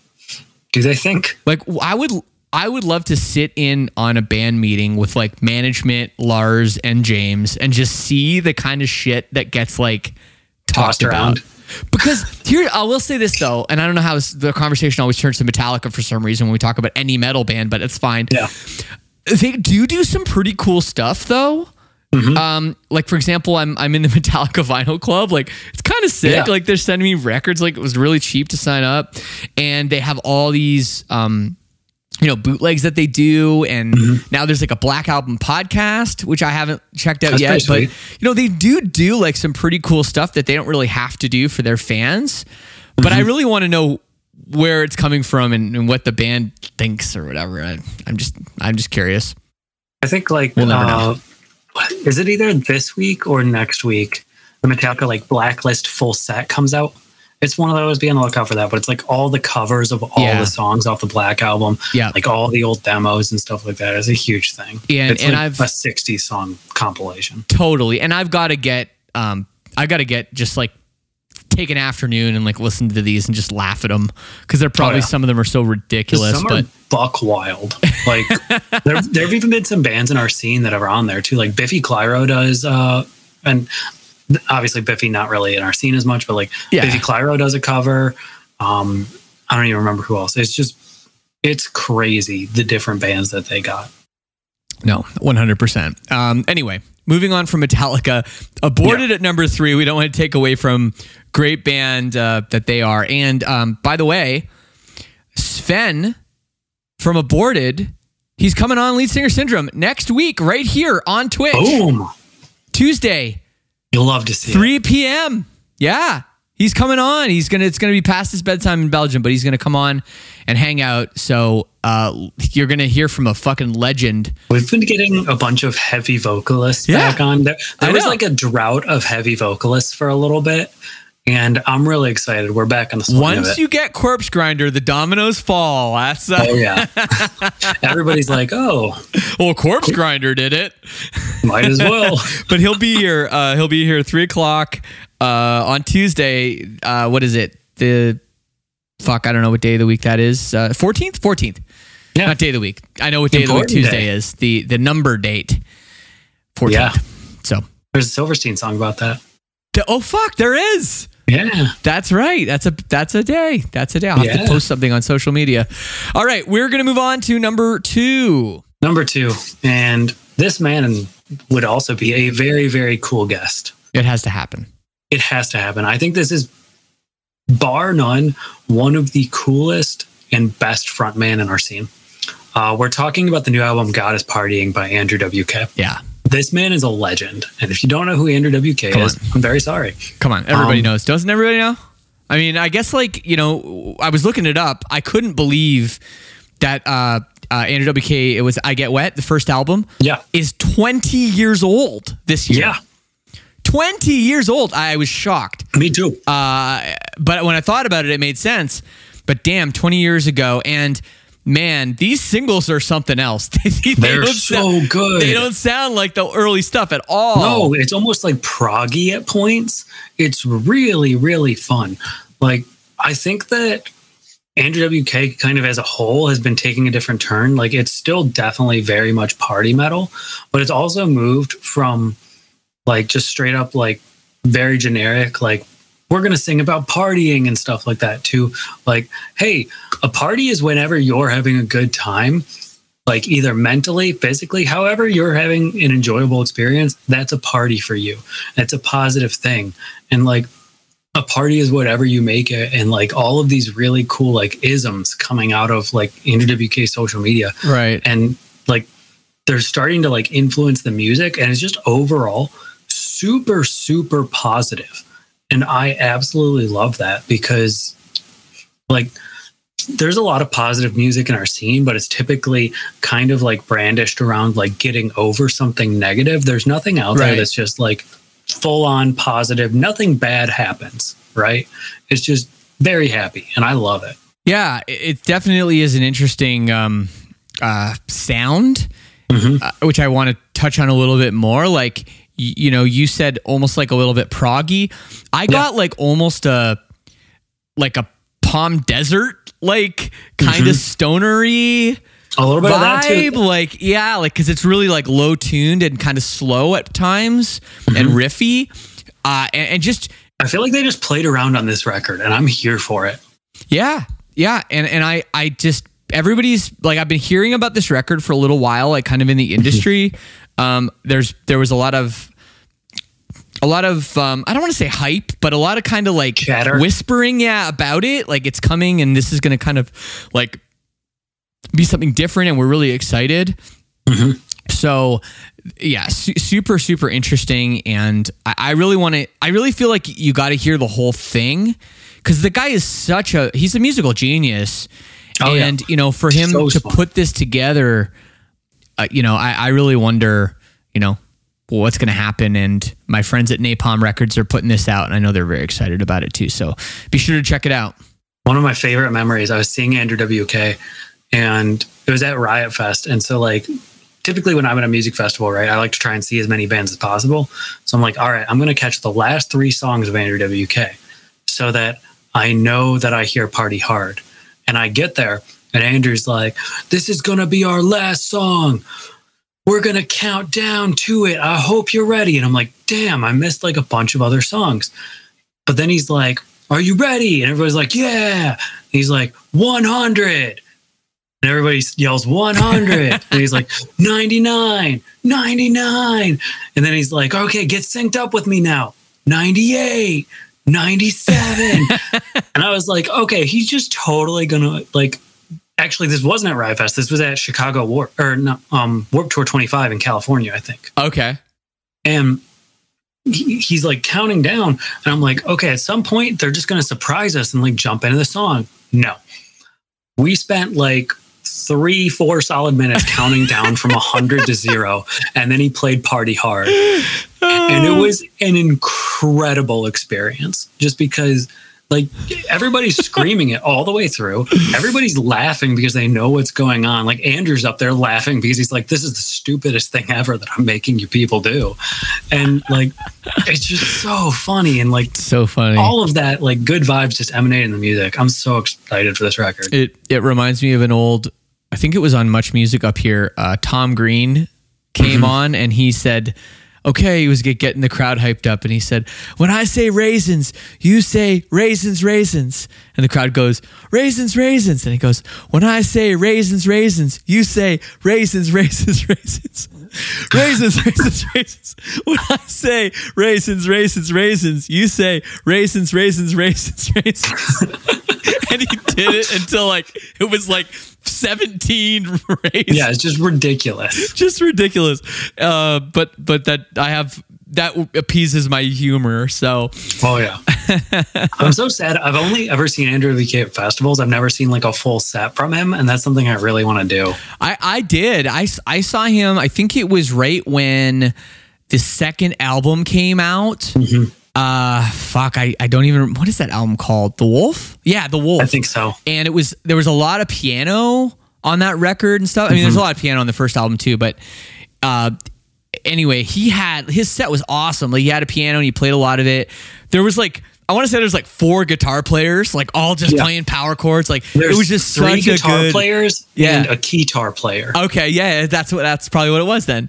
Speaker 3: Do they think?
Speaker 2: Like I would, I would love to sit in on a band meeting with like management, Lars and James, and just see the kind of shit that gets like talked
Speaker 3: tossed around.
Speaker 2: About. Because here, I will say this though, and I don't know how this, the conversation always turns to Metallica for some reason when we talk about any metal band, but it's fine.
Speaker 3: Yeah,
Speaker 2: they do do some pretty cool stuff though. Mm-hmm. Um, like for example, I'm I'm in the Metallica vinyl club. Like it's kind of sick. Yeah. Like they're sending me records. Like it was really cheap to sign up, and they have all these um, you know, bootlegs that they do, and mm-hmm. now there's like a Black Album podcast, which I haven't checked out That's yet, but you know, they do do like some pretty cool stuff that they don't really have to do for their fans. Mm-hmm. But I really want to know where it's coming from and, and what the band thinks or whatever. I, I'm just, I'm just curious.
Speaker 3: I think like, we'll never uh, know. Is it either this week or next week? The Metallica like Blacklist full set comes out. It's one of those, be on the lookout for that, but it's like all the covers of all yeah. the songs off the Black Album,
Speaker 2: yeah,
Speaker 3: like all the old demos and stuff like that. It's a huge thing.
Speaker 2: Yeah,
Speaker 3: it's
Speaker 2: and
Speaker 3: like
Speaker 2: I've
Speaker 3: a sixty song compilation.
Speaker 2: Totally, and I've got to get, um, I got to get just like take an afternoon and like listen to these and just laugh at them because they're probably oh, yeah. some of them are so ridiculous.
Speaker 3: Some
Speaker 2: but
Speaker 3: are buck wild. Like there, there have even been some bands in our scene that are on there too. Like Biffy Clyro does, uh, and. Obviously Biffy not really in our scene as much, but like yeah. Biffy Clyro does a cover. Um, I don't even remember who else. It's just, it's crazy the different bands that they got.
Speaker 2: No, one hundred percent. Um, anyway, moving on from Metallica, Aborted yeah. at number three. We don't want to take away from great band uh, that they are. And um, by the way, Sven from Aborted, he's coming on Lead Singer Syndrome next week, right here on Twitch.
Speaker 3: Boom.
Speaker 2: Tuesday.
Speaker 3: You'll love to see
Speaker 2: three
Speaker 3: it.
Speaker 2: p.m. Yeah. He's coming on. He's gonna. It's gonna be past his bedtime in Belgium, but he's gonna come on and hang out. So uh, you're gonna hear from a fucking legend.
Speaker 3: We've been getting a bunch of heavy vocalists
Speaker 2: Yeah.
Speaker 3: back on. There, there
Speaker 2: I
Speaker 3: was
Speaker 2: know.
Speaker 3: like a drought of heavy vocalists for a little bit, and I'm really excited. We're back on the swing of
Speaker 2: Once
Speaker 3: it.
Speaker 2: you get Corpse Grinder, the dominoes fall. That's uh,
Speaker 3: Oh yeah. Everybody's like, oh,
Speaker 2: well, Corpse Grinder did it.
Speaker 3: might as well.
Speaker 2: But he'll be here. Uh, he'll be here three o'clock uh, on Tuesday. Uh, what is it? The fuck, I don't know what day of the week that is. Uh, fourteenth, fourteenth.
Speaker 3: Yeah.
Speaker 2: Not day of the week. I know what day
Speaker 3: Important
Speaker 2: of the week Tuesday
Speaker 3: day.
Speaker 2: is. The the number date. fourteenth.
Speaker 3: Yeah.
Speaker 2: So.
Speaker 3: There's a Silverstein song about that.
Speaker 2: Oh fuck, there is.
Speaker 3: Yeah.
Speaker 2: That's right. That's a that's a day. That's a day. I'll have
Speaker 3: Yeah.
Speaker 2: to post something on social media. All right, we're gonna move on to number two.
Speaker 3: Number two, and this man would also be a very, very cool guest.
Speaker 2: It has to happen.
Speaker 3: It has to happen. I think this is, bar none, one of the coolest and best frontman in our scene. Uh, we're talking about the new album "God Is Partying" by Andrew W K.
Speaker 2: Yeah.
Speaker 3: This man is a legend, and if you don't know who Andrew W K
Speaker 2: Come
Speaker 3: is,
Speaker 2: on.
Speaker 3: I'm very sorry.
Speaker 2: Come on, everybody
Speaker 3: Um,
Speaker 2: knows. Doesn't everybody know? I mean, I guess like, you know, I was looking it up. I couldn't believe that uh, uh, Andrew W K, it was I Get Wet, the first album,
Speaker 3: Yeah,
Speaker 2: is twenty years old this year.
Speaker 3: yeah,
Speaker 2: twenty years old. I was shocked.
Speaker 3: me too.
Speaker 2: Uh, but when I thought about it, it made sense. But damn, twenty years ago. And man, these singles are something else. they
Speaker 3: They're
Speaker 2: don't
Speaker 3: so
Speaker 2: sound-
Speaker 3: good.
Speaker 2: They don't sound like the early stuff at all.
Speaker 3: No, it's almost like proggy at points. It's really, really fun. Like, I think that Andrew W K kind of as a whole has been taking a different turn. Like, it's still definitely very much party metal, but it's also moved from like just straight up like very generic, like we're going to sing about partying and stuff like that, to like, hey, a party is whenever you're having a good time, like either mentally, physically, however you're having an enjoyable experience, that's a party for you. That's a positive thing. And like, a party is whatever you make it. And like all of these really cool like isms coming out of like Andrew W K social media.
Speaker 2: Right.
Speaker 3: And like they're starting to like influence the music, and it's just overall super, super positive. And I absolutely love that, because like there's a lot of positive music in our scene, but it's typically kind of like brandished around like getting over something negative. There's nothing out
Speaker 2: Right.
Speaker 3: there that's just like full on positive. Nothing bad happens, right? It's just very happy, and I love it.
Speaker 2: Yeah, it it definitely is an interesting um, uh, sound,
Speaker 3: Mhm.
Speaker 2: uh, which I want to touch on a little bit more. Like, y- you know, you said almost like a little bit proggy. I got like almost a like a Palm Desert like kind of stonery
Speaker 3: A little bit of that
Speaker 2: vibe.
Speaker 3: too.
Speaker 2: Like, yeah, like because it's really like low tuned and kind of slow at times and riffy, uh, and, and just
Speaker 3: I feel like they just played around on this record, and I'm here for it.
Speaker 2: Yeah, yeah, and and I I just everybody's like I've been hearing about this record for a little while, like kind of in the industry. um, there's there was a lot of a lot of um, I don't want to say hype, but a lot of kind of like
Speaker 3: Chatter.
Speaker 2: whispering, yeah, about it. Like it's coming, and this is going to kind of like be something different, and we're really excited. So yeah, su- super, super interesting. And I, I really want to, I really feel like you got to hear the whole thing, because the guy is such a, he's a musical genius.
Speaker 3: Oh, yeah.
Speaker 2: And, you know, for him
Speaker 3: So
Speaker 2: to
Speaker 3: smart.
Speaker 2: put this together, uh, you know, I, I really wonder, you know, what's going to happen. And my friends at Napalm Records are putting this out, and I know they're very excited about it too. So be sure to check it out.
Speaker 3: One of my favorite memories, I was seeing Andrew W K, and it was at Riot Fest. And so like, typically when I'm at a music festival, right, I like to try and see as many bands as possible. So I'm like, all right, I'm going to catch the last three songs of Andrew W K so that I know that I hear Party Hard. And I get there, and Andrew's like, this is going to be our last song. We're going to count down to it. I hope you're ready. And I'm like, damn, I missed like a bunch of other songs. But then he's like, are you ready? And everybody's like, yeah. And he's like, one hundred. And everybody yells one hundred. And he's like, ninety-nine, ninety-nine. And then he's like, okay, get synced up with me now. ninety-eight, ninety-seven. And I was like, okay, he's just totally going to like actually, this wasn't at Riot Fest. This was at Chicago Warp or no, um, Warp Tour twenty-five in California, I think.
Speaker 2: Okay.
Speaker 3: And he, he's like counting down, and I'm like, okay, at some point they're just going to surprise us and like jump into the song. No, we spent like three, four solid minutes counting down from a hundred to zero, and then he played Party Hard, and it was an incredible experience. Just because. Like, everybody's screaming it all the way through. Everybody's laughing because they know what's going on. Like, Andrew's up there laughing because he's like, this is the stupidest thing ever that I'm making you people do. And, like, it's just so funny. And, like,
Speaker 2: so funny.
Speaker 3: All of that, like, good vibes just emanate in the music. I'm so excited for this record.
Speaker 2: It it reminds me of an old, I think it was on Much Music up here, uh, Tom Green came mm-hmm. on and he said... Okay, he was getting the crowd hyped up, and he said, when I say raisins, you say raisins, raisins. And the crowd goes, raisins, raisins. And he goes, when I say raisins, raisins, you say raisins, raisins, raisins. Raisins, raisins, raisins. When I say raisins, raisins, raisins, you say raisins, raisins, raisins, raisins. And he did it until like, it was like seventeen raisins.
Speaker 3: Yeah, it's just ridiculous.
Speaker 2: Just ridiculous. Uh, but but that I have that appeases my humor. So
Speaker 3: oh yeah, I'm so sad. I've only ever seen Andrew V K at festivals. I've never seen like a full set from him, and that's something I really want to do.
Speaker 2: I I did. I I saw him. I think it was right when the second album came out. Mm-hmm. Uh, fuck, I, I don't even, what is that album called? The Wolf? Yeah, The Wolf.
Speaker 3: I think so.
Speaker 2: And it was, there was a lot of piano on that record and stuff. I mean, mm-hmm. there's a lot of piano on the first album too, but, uh, anyway, he had, his set was awesome. Like he had a piano and he played a lot of it. There was like, I want to say there's like four guitar players, like all just yeah. playing power chords. Like there's it was just
Speaker 3: three
Speaker 2: such
Speaker 3: guitar
Speaker 2: a good
Speaker 3: players
Speaker 2: yeah.
Speaker 3: and a guitar player.
Speaker 2: Okay. Yeah. That's what, that's probably what it was then.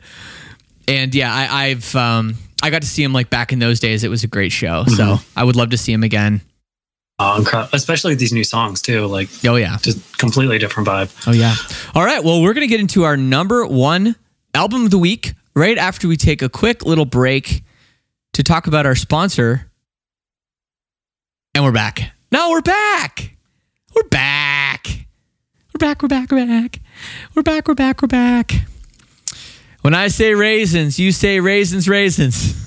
Speaker 2: And yeah, I, I've, um, I got to see him like back in those days. It was a great show. Mm-hmm. So I would love to see him again.
Speaker 3: Oh, incredible. Especially these new songs too. Like,
Speaker 2: oh yeah,
Speaker 3: just completely different vibe.
Speaker 2: Oh yeah. All right. Well, we're going to get into our number one album of the week right after we take a quick little break to talk about our sponsor. And we're back. No, we're back. We're back. We're back. We're back. We're back. We're back. We're back. We're back. When I say raisins, you say raisins, raisins.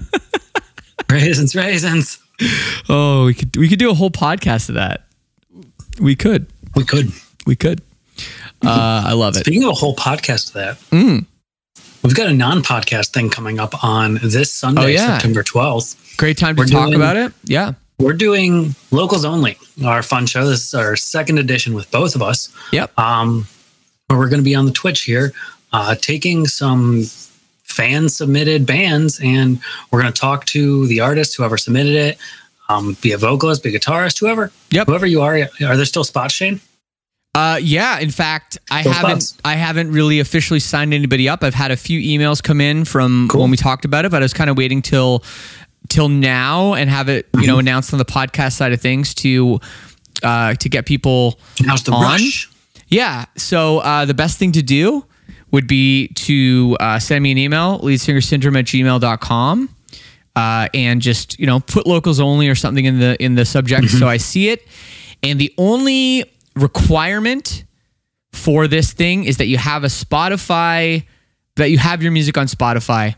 Speaker 3: Raisins, raisins.
Speaker 2: Oh, we could we could do a whole podcast of that. We could.
Speaker 3: We could.
Speaker 2: We could. Uh, I love it.
Speaker 3: Speaking of a whole podcast of that,
Speaker 2: mm.
Speaker 3: we've got a non-podcast thing coming up on this Sunday,
Speaker 2: oh, yeah.
Speaker 3: September twelfth.
Speaker 2: Great time to
Speaker 3: we're
Speaker 2: talk
Speaker 3: doing,
Speaker 2: about it. Yeah.
Speaker 3: We're doing Locals Only, our fun show. This is our second edition with both of us.
Speaker 2: Yep.
Speaker 3: Um, we're going to be on the Twitch here. Uh, taking some fan submitted bands, and we're going to talk to the artist, whoever submitted it, um, be a vocalist, be a guitarist, whoever,
Speaker 2: yep.
Speaker 3: whoever you are. Are there still spots, Shane?
Speaker 2: Uh, yeah. In fact, I
Speaker 3: still
Speaker 2: haven't,
Speaker 3: spots.
Speaker 2: I haven't really officially signed anybody up. I've had a few emails come in from cool. when we talked about it, but I was kind of waiting till, till now and have it, you mm-hmm. know, announced on the podcast side of things to, uh, to get people
Speaker 3: How's the
Speaker 2: on.
Speaker 3: rush?
Speaker 2: Yeah. So, uh, the best thing to do would be to uh, send me an email, leadsingersyndrome at gmail dot com, uh, and just, you know, put Locals Only or something in the in the subject mm-hmm. so I see it. And the only requirement for this thing is that you have a Spotify, that you have your music on Spotify,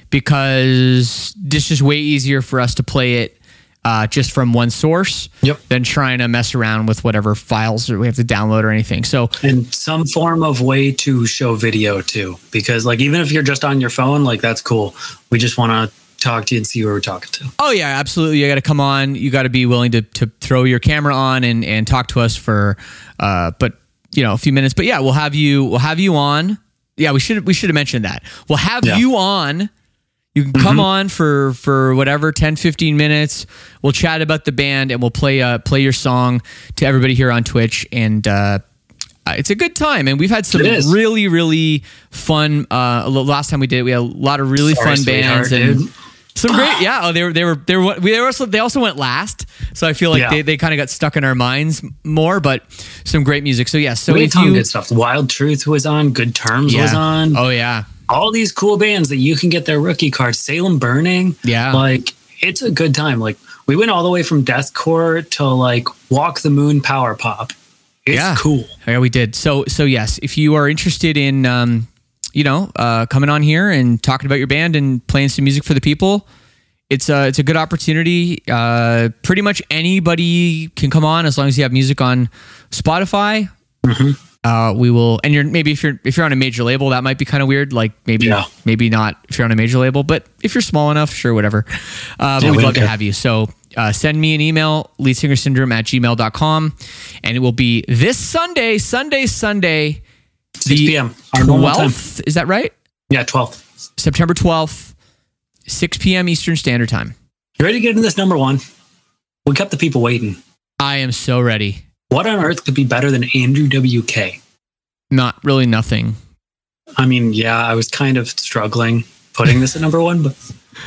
Speaker 2: because this is way easier for us to play it Uh, just from one source
Speaker 3: yep.
Speaker 2: than trying to mess around with whatever files we have to download or anything. So,
Speaker 3: and some form of way to show video too, because like, even if you're just on your phone, like that's cool. We just want to talk to you and see who we're talking to.
Speaker 2: Oh yeah, absolutely. You got to come on. You got to be willing to, to throw your camera on and, and talk to us for, uh, but you know, a few minutes, but yeah, we'll have you, we'll have you on. Yeah, we should, we should have mentioned that. We'll have yeah. you on. You can come mm-hmm. on for, for whatever, ten, fifteen minutes. We'll chat about the band and we'll play uh, play your song to everybody here on Twitch. And uh, it's a good time. And we've had some really, really fun. Uh, last time we did it, we had a lot of really
Speaker 3: Sorry,
Speaker 2: fun bands. And
Speaker 3: dude.
Speaker 2: some great, yeah. Oh, they were, they were, they were, they were also, they also went last. So I feel like
Speaker 3: yeah.
Speaker 2: they, they kind of got stuck in our minds more, but some great music. So yeah. So
Speaker 3: we
Speaker 2: if
Speaker 3: had
Speaker 2: you,
Speaker 3: good stuff. Wild Truth was on. Good Terms
Speaker 2: yeah.
Speaker 3: was on.
Speaker 2: Oh yeah.
Speaker 3: All these cool bands that you can get their rookie cards. Salem Burning.
Speaker 2: Yeah.
Speaker 3: Like, it's a good time. Like, we went all the way from deathcore to like Walk the Moon power pop It's
Speaker 2: yeah.
Speaker 3: cool.
Speaker 2: Yeah, we did. So, so yes, if you are interested in, um, you know, uh, coming on here and talking about your band and playing some music for the people, it's a, it's a good opportunity. Uh, pretty much anybody can come on as long as you have music on Spotify. Mm-hmm. Uh, we will, and you're maybe if you're if you're on a major label, that might be kind of weird. Like maybe
Speaker 3: yeah.
Speaker 2: maybe not if you're on a major label, but if you're small enough, sure, whatever. Uh, but yeah, we'd love care. to have you. So uh, send me an email, leadsingersyndrome at gmail dot com, and it will be this Sunday, Sunday, Sunday,
Speaker 3: six p.m.
Speaker 2: Our twelfth. Is that right?
Speaker 3: Yeah, twelfth.
Speaker 2: September twelfth, six p.m. Eastern Standard Time.
Speaker 3: You ready to get into this number one? We kept the people waiting.
Speaker 2: I am so ready.
Speaker 3: What on earth could be better than Andrew W K?
Speaker 2: Not really nothing.
Speaker 3: I mean, yeah, I was kind of struggling putting this at number one, but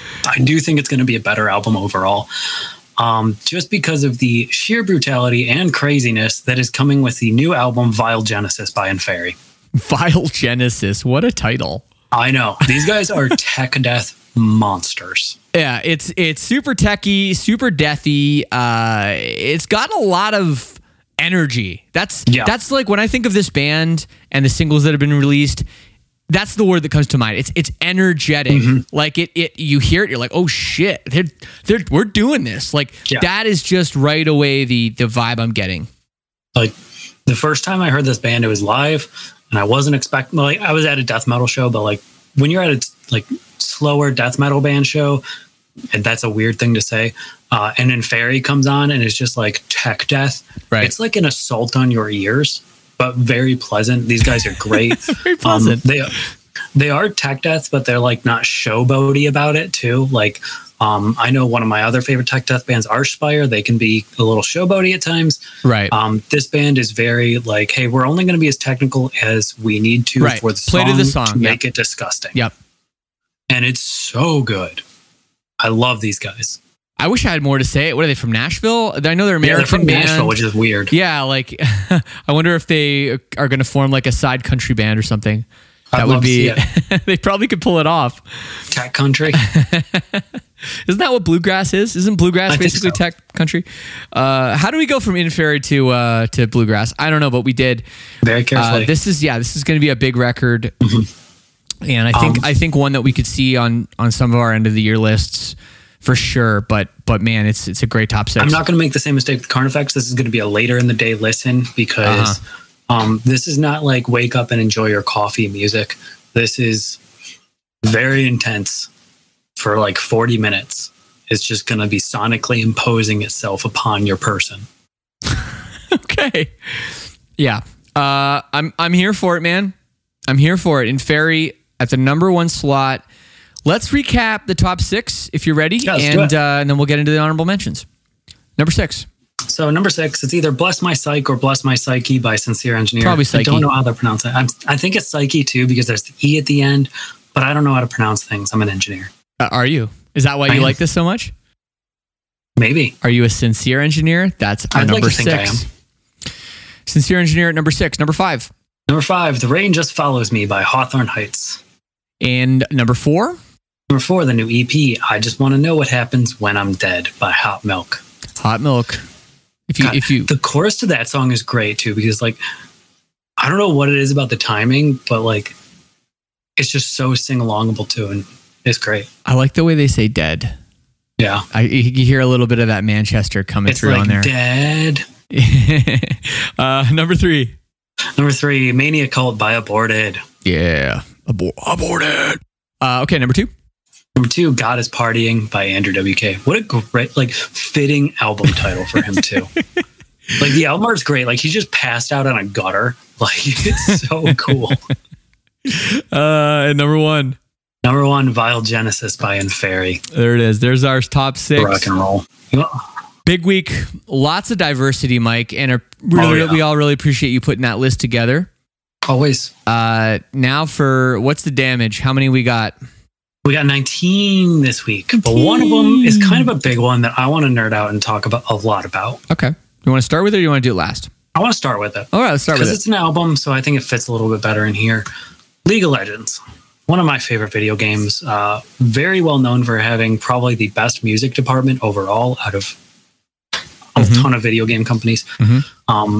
Speaker 3: I do think it's going to be a better album overall. Um, just because of the sheer brutality and craziness that is coming with the new album Vile Genesis by Inferi.
Speaker 2: Vile Genesis, what a title.
Speaker 3: I know. These guys are tech death monsters.
Speaker 2: Yeah, it's it's super techy, super deathy. Uh, it's got a lot of energy. That's yeah. that's like when I think of this band and the singles that have been released, that's the word that comes to mind. It's it's energetic. Mm-hmm. Like it it you hear it, you're like, oh shit, they're they're we're doing this. Like yeah. that is just right away the the vibe I'm getting.
Speaker 3: Like the first time I heard this band, it was live, and I wasn't expecting. Like I was at a death metal show, but like when you're at a like slower death metal band show, and that's a weird thing to say. Uh, and then Inferi comes on and it's just like tech death.
Speaker 2: Right.
Speaker 3: It's like an assault on your ears, but very pleasant. These guys are great.
Speaker 2: Very pleasant.
Speaker 3: Um, they they are tech deaths, but they're like not showboaty about it too. Like um, I know one of my other favorite tech death bands, Archspire. They can be a little showboaty at times.
Speaker 2: Right.
Speaker 3: Um, this band is very like, hey, we're only going to be as technical as we need to
Speaker 2: right.
Speaker 3: for the
Speaker 2: Play
Speaker 3: song
Speaker 2: to the song
Speaker 3: to
Speaker 2: yep.
Speaker 3: make it disgusting.
Speaker 2: Yep.
Speaker 3: And it's so good. I love these guys.
Speaker 2: I wish I had more to say. What are they from Nashville? I know they're American. Yeah, they're
Speaker 3: from
Speaker 2: band.
Speaker 3: Nashville, which is weird.
Speaker 2: Yeah, like I wonder if they are going to form like a side country band or something. That
Speaker 3: I'd
Speaker 2: would be.
Speaker 3: it.
Speaker 2: They probably could pull it off.
Speaker 3: Tech country.
Speaker 2: Isn't that what bluegrass is? Isn't bluegrass
Speaker 3: I
Speaker 2: basically
Speaker 3: so.
Speaker 2: tech country? Uh, how do we go from Inferi to uh, to bluegrass? I don't know, but we did.
Speaker 3: Very carefully.
Speaker 2: Uh, this is yeah. This is going to be a big record, mm-hmm. and I think um, I think one that we could see on on some of our end of the year lists. For sure, but but man, it's it's a great top six.
Speaker 3: I'm not going to make the same mistake with Carnifex. This is going to be a later in the day listen because uh-huh. um, this is not like wake up and enjoy your coffee music. This is very intense for like forty minutes. It's just going to be sonically imposing itself upon your person.
Speaker 2: Okay, yeah, uh, I'm I'm here for it, man. I'm here for it. Inferi at the number one slot. Let's recap the top six if you're ready,
Speaker 3: yeah,
Speaker 2: and uh, and then we'll get into the honorable mentions. Number six.
Speaker 3: So number six, it's either Bless My Psyche or Bless My Psyche by Sincere Engineer.
Speaker 2: Probably Psyche.
Speaker 3: I don't know how to pronounce it. I'm, I think it's Psyche too because there's the E at the end, but I don't know how to pronounce things. I'm an engineer.
Speaker 2: Uh, are you? Is that why
Speaker 3: I
Speaker 2: you
Speaker 3: am.
Speaker 2: like this so much?
Speaker 3: Maybe.
Speaker 2: Are you a sincere engineer? That's our
Speaker 3: I'd
Speaker 2: number
Speaker 3: like to think
Speaker 2: six.
Speaker 3: I am.
Speaker 2: Sincere Engineer at number six. Number five.
Speaker 3: Number five, The Rain Just Follows Me by Hawthorne Heights.
Speaker 2: And number four.
Speaker 3: Number four, the new E P, I Just Want to Know What Happens When I'm Dead by Hot Milk.
Speaker 2: Hot Milk. If you,
Speaker 3: God,
Speaker 2: if you,
Speaker 3: the chorus to that song is great too, because like, I don't know what it is about the timing, but like, it's just so sing-alongable too, and it's great.
Speaker 2: I like the way they say dead.
Speaker 3: Yeah.
Speaker 2: I, you hear a little bit of that Manchester coming
Speaker 3: it's
Speaker 2: through
Speaker 3: like
Speaker 2: on there.
Speaker 3: Dead.
Speaker 2: uh, number three.
Speaker 3: Number three, Mania Cult by Aborted.
Speaker 2: Yeah. Abor- aborted. Uh, okay, number two.
Speaker 3: Number two, God Is Partying by Andrew W K. What a great, like, fitting album title for him too. Like the album art's great. Like he just passed out on a gutter. Like it's so cool.
Speaker 2: Uh, and number one.
Speaker 3: Number one, Vile Genesis by Inferi.
Speaker 2: There it is. There's our top six.
Speaker 3: Rock and roll.
Speaker 2: Big week. Lots of diversity, Mike. And a, really,
Speaker 3: oh, yeah.
Speaker 2: we all really appreciate you putting that list together.
Speaker 3: Always.
Speaker 2: Uh, now for what's the damage? How many we got?
Speaker 3: We got nineteen this week. nineteen. But one of them is kind of a big one that I want to nerd out and talk about a lot about.
Speaker 2: Okay. You want to start with it or you want to do it last?
Speaker 3: I want to start with it.
Speaker 2: All right, let's start with it.
Speaker 3: Because it's an album, so I think it fits a little bit better in here. League of Legends. One of my favorite video games. Uh, very well known for having probably the best music department overall out of a mm-hmm. ton of video game companies. Mm-hmm. Um,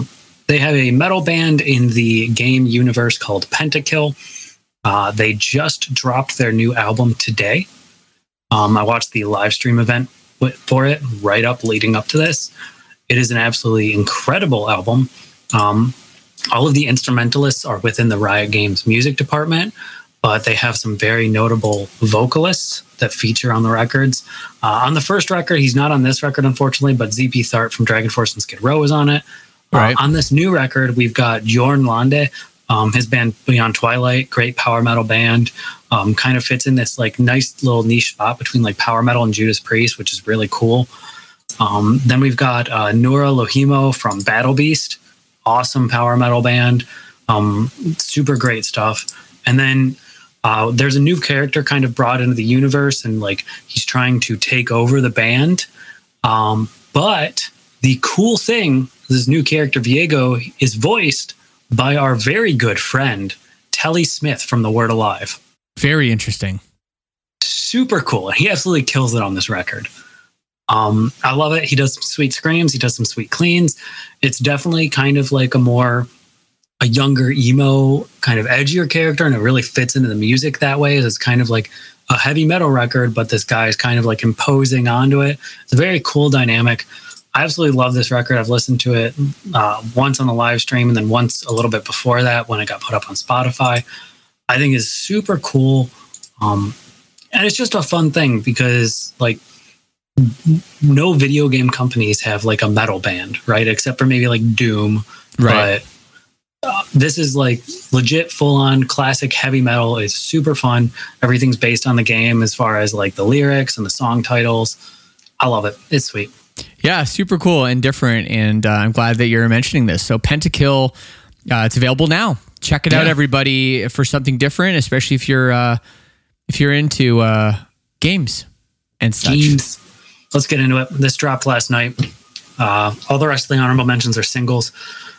Speaker 3: They have a metal band in the game universe called Pentakill. Uh, they just dropped their new album today. Um, I watched the live stream event for it right up leading up to this. It is an absolutely incredible album. Um, all of the instrumentalists are within the Riot Games music department, but they have some very notable vocalists that feature on the records. Uh, on the first record, he's not on this record, unfortunately, but Z P Tharp from Dragon Force and Skid Row is on it.
Speaker 2: Right.
Speaker 3: Uh, on this new record, we've got Jorn Lande, um, his band Beyond Twilight, great power metal band. Um, kind of fits in this like nice little niche spot between like power metal and Judas Priest, which is really cool. Um, then we've got uh, Nura Lohimo from Battle Beast, awesome power metal band, um, super great stuff. And then uh, there's a new character kind of brought into the universe, and like he's trying to take over the band. Um, but the cool thing, this new character Viego is voiced by our very good friend Telly Smith from The Word Alive.
Speaker 2: Very interesting.
Speaker 3: Super cool. He absolutely kills it on this record. Um, I love it. He does some sweet screams. He does some sweet cleans. It's definitely kind of like a more, a younger emo kind of edgier character, and it really fits into the music that way. It's kind of like a heavy metal record, but this guy is kind of like imposing onto it. It's a very cool dynamic. I absolutely love this record. I've listened to it uh, once on the live stream and then once a little bit before that when it got put up on Spotify. I think is super cool. Um, and it's just a fun thing because like no video game companies have like a metal band, right? Except for maybe like Doom.
Speaker 2: Right.
Speaker 3: But uh, this is like legit full on classic heavy metal. It's super fun. Everything's based on the game as far as like the lyrics and the song titles. I love it. It's sweet.
Speaker 2: Yeah, super cool and different. And uh, I'm glad that you're mentioning this. So Pentakill, uh, it's available now. Check it yeah. out, everybody, for something different, especially if you're uh, if you're into uh, games and such. Games.
Speaker 3: Let's get into it. This dropped last night. Uh, all the rest of the honorable mentions are singles.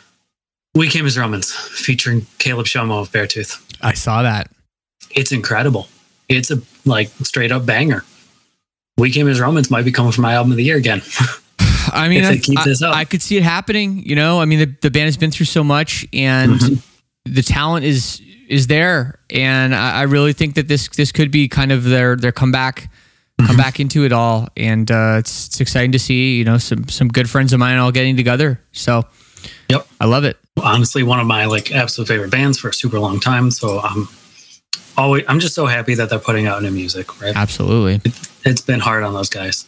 Speaker 3: We Came as Romans, featuring Caleb Shomo of Beartooth.
Speaker 2: I saw that.
Speaker 3: It's incredible. It's a like straight up banger. We Came as Romans might be coming for my album of the year again.
Speaker 2: I mean,
Speaker 3: if
Speaker 2: I,
Speaker 3: they keep
Speaker 2: I,
Speaker 3: this up.
Speaker 2: I could see it happening. You know, I mean, the, the band has been through so much, and mm-hmm. the talent is is there, and I, I really think that this this could be kind of their their comeback, mm-hmm. come back into it all, and uh, it's it's exciting to see. You know, some some good friends of mine all getting together. So,
Speaker 3: yep,
Speaker 2: I love it.
Speaker 3: Honestly, one of my like absolute favorite bands for a super long time. So I'm always I'm just so happy that they're putting out new music. Right?
Speaker 2: Absolutely.
Speaker 3: It, it's been hard on those guys.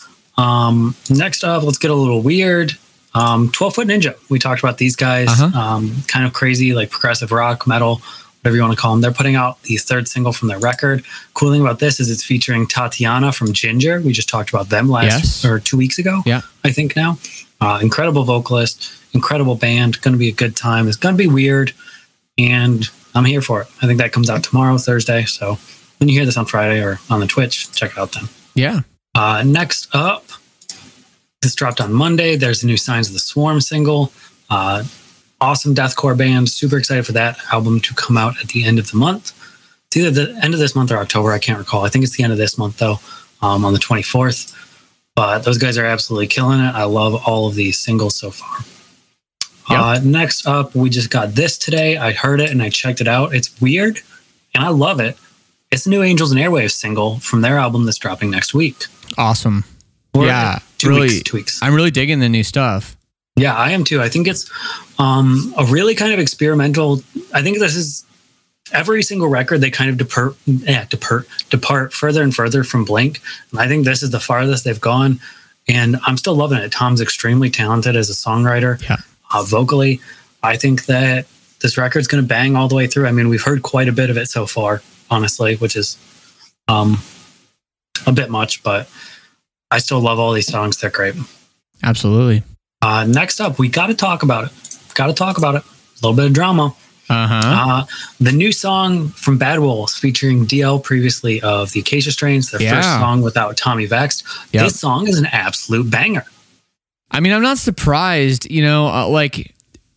Speaker 3: Um, next up, let's get a little weird. Um, twelve Foot Ninja. We talked about these guys.
Speaker 2: Uh-huh.
Speaker 3: Um, kind of crazy, like progressive rock, metal, whatever you want to call them. They're putting out the third single from their record. Cool thing about this is it's featuring Tatiana from Ginger. We just talked about them last
Speaker 2: yes.
Speaker 3: or two weeks ago.
Speaker 2: Yeah,
Speaker 3: I think now. Uh, incredible vocalist, incredible band. Going to be a good time. It's going to be weird, and I'm here for it. I think that comes out tomorrow, Thursday. So when you hear this on Friday or on the Twitch, check it out then.
Speaker 2: Yeah.
Speaker 3: Uh, next up, this dropped on Monday. There's a new Signs of the Swarm single. Uh, awesome deathcore band. Super excited for that album to come out at the end of the month. It's either the end of this month or October. I can't recall. I think it's the end of this month, though, um, on the twenty-fourth. But those guys are absolutely killing it. I love all of these singles so far. Yep. Uh, next up, we just got this today. I heard it and I checked it out. It's weird, and I love it. It's the new Angels and Airwaves single from their album that's dropping next week.
Speaker 2: Awesome.
Speaker 3: Or
Speaker 2: yeah,
Speaker 3: two
Speaker 2: really,
Speaker 3: weeks, two weeks.
Speaker 2: I'm really digging the new stuff.
Speaker 3: Yeah, I am too. I think it's um, a really kind of experimental. I think this is every single record they kind of depart, yeah, depart, depart further and further from Blink. And I think this is the farthest they've gone. And I'm still loving it. Tom's extremely talented as a songwriter,
Speaker 2: yeah.
Speaker 3: uh, vocally. I think that this record's going to bang all the way through. I mean, we've heard quite a bit of it so far, honestly, which is um, a bit much, but I still love all these songs. They're great.
Speaker 2: Absolutely.
Speaker 3: Uh, next up, we got to talk about it. Got to talk about it. A little bit of drama.
Speaker 2: Uh-huh.
Speaker 3: Uh, the new song from Bad Wolves featuring D L previously of the Acacia Strains, their
Speaker 2: yeah.
Speaker 3: first song without Tommy Vext.
Speaker 2: Yep.
Speaker 3: This song is an absolute banger.
Speaker 2: I mean, I'm not surprised, you know, uh, like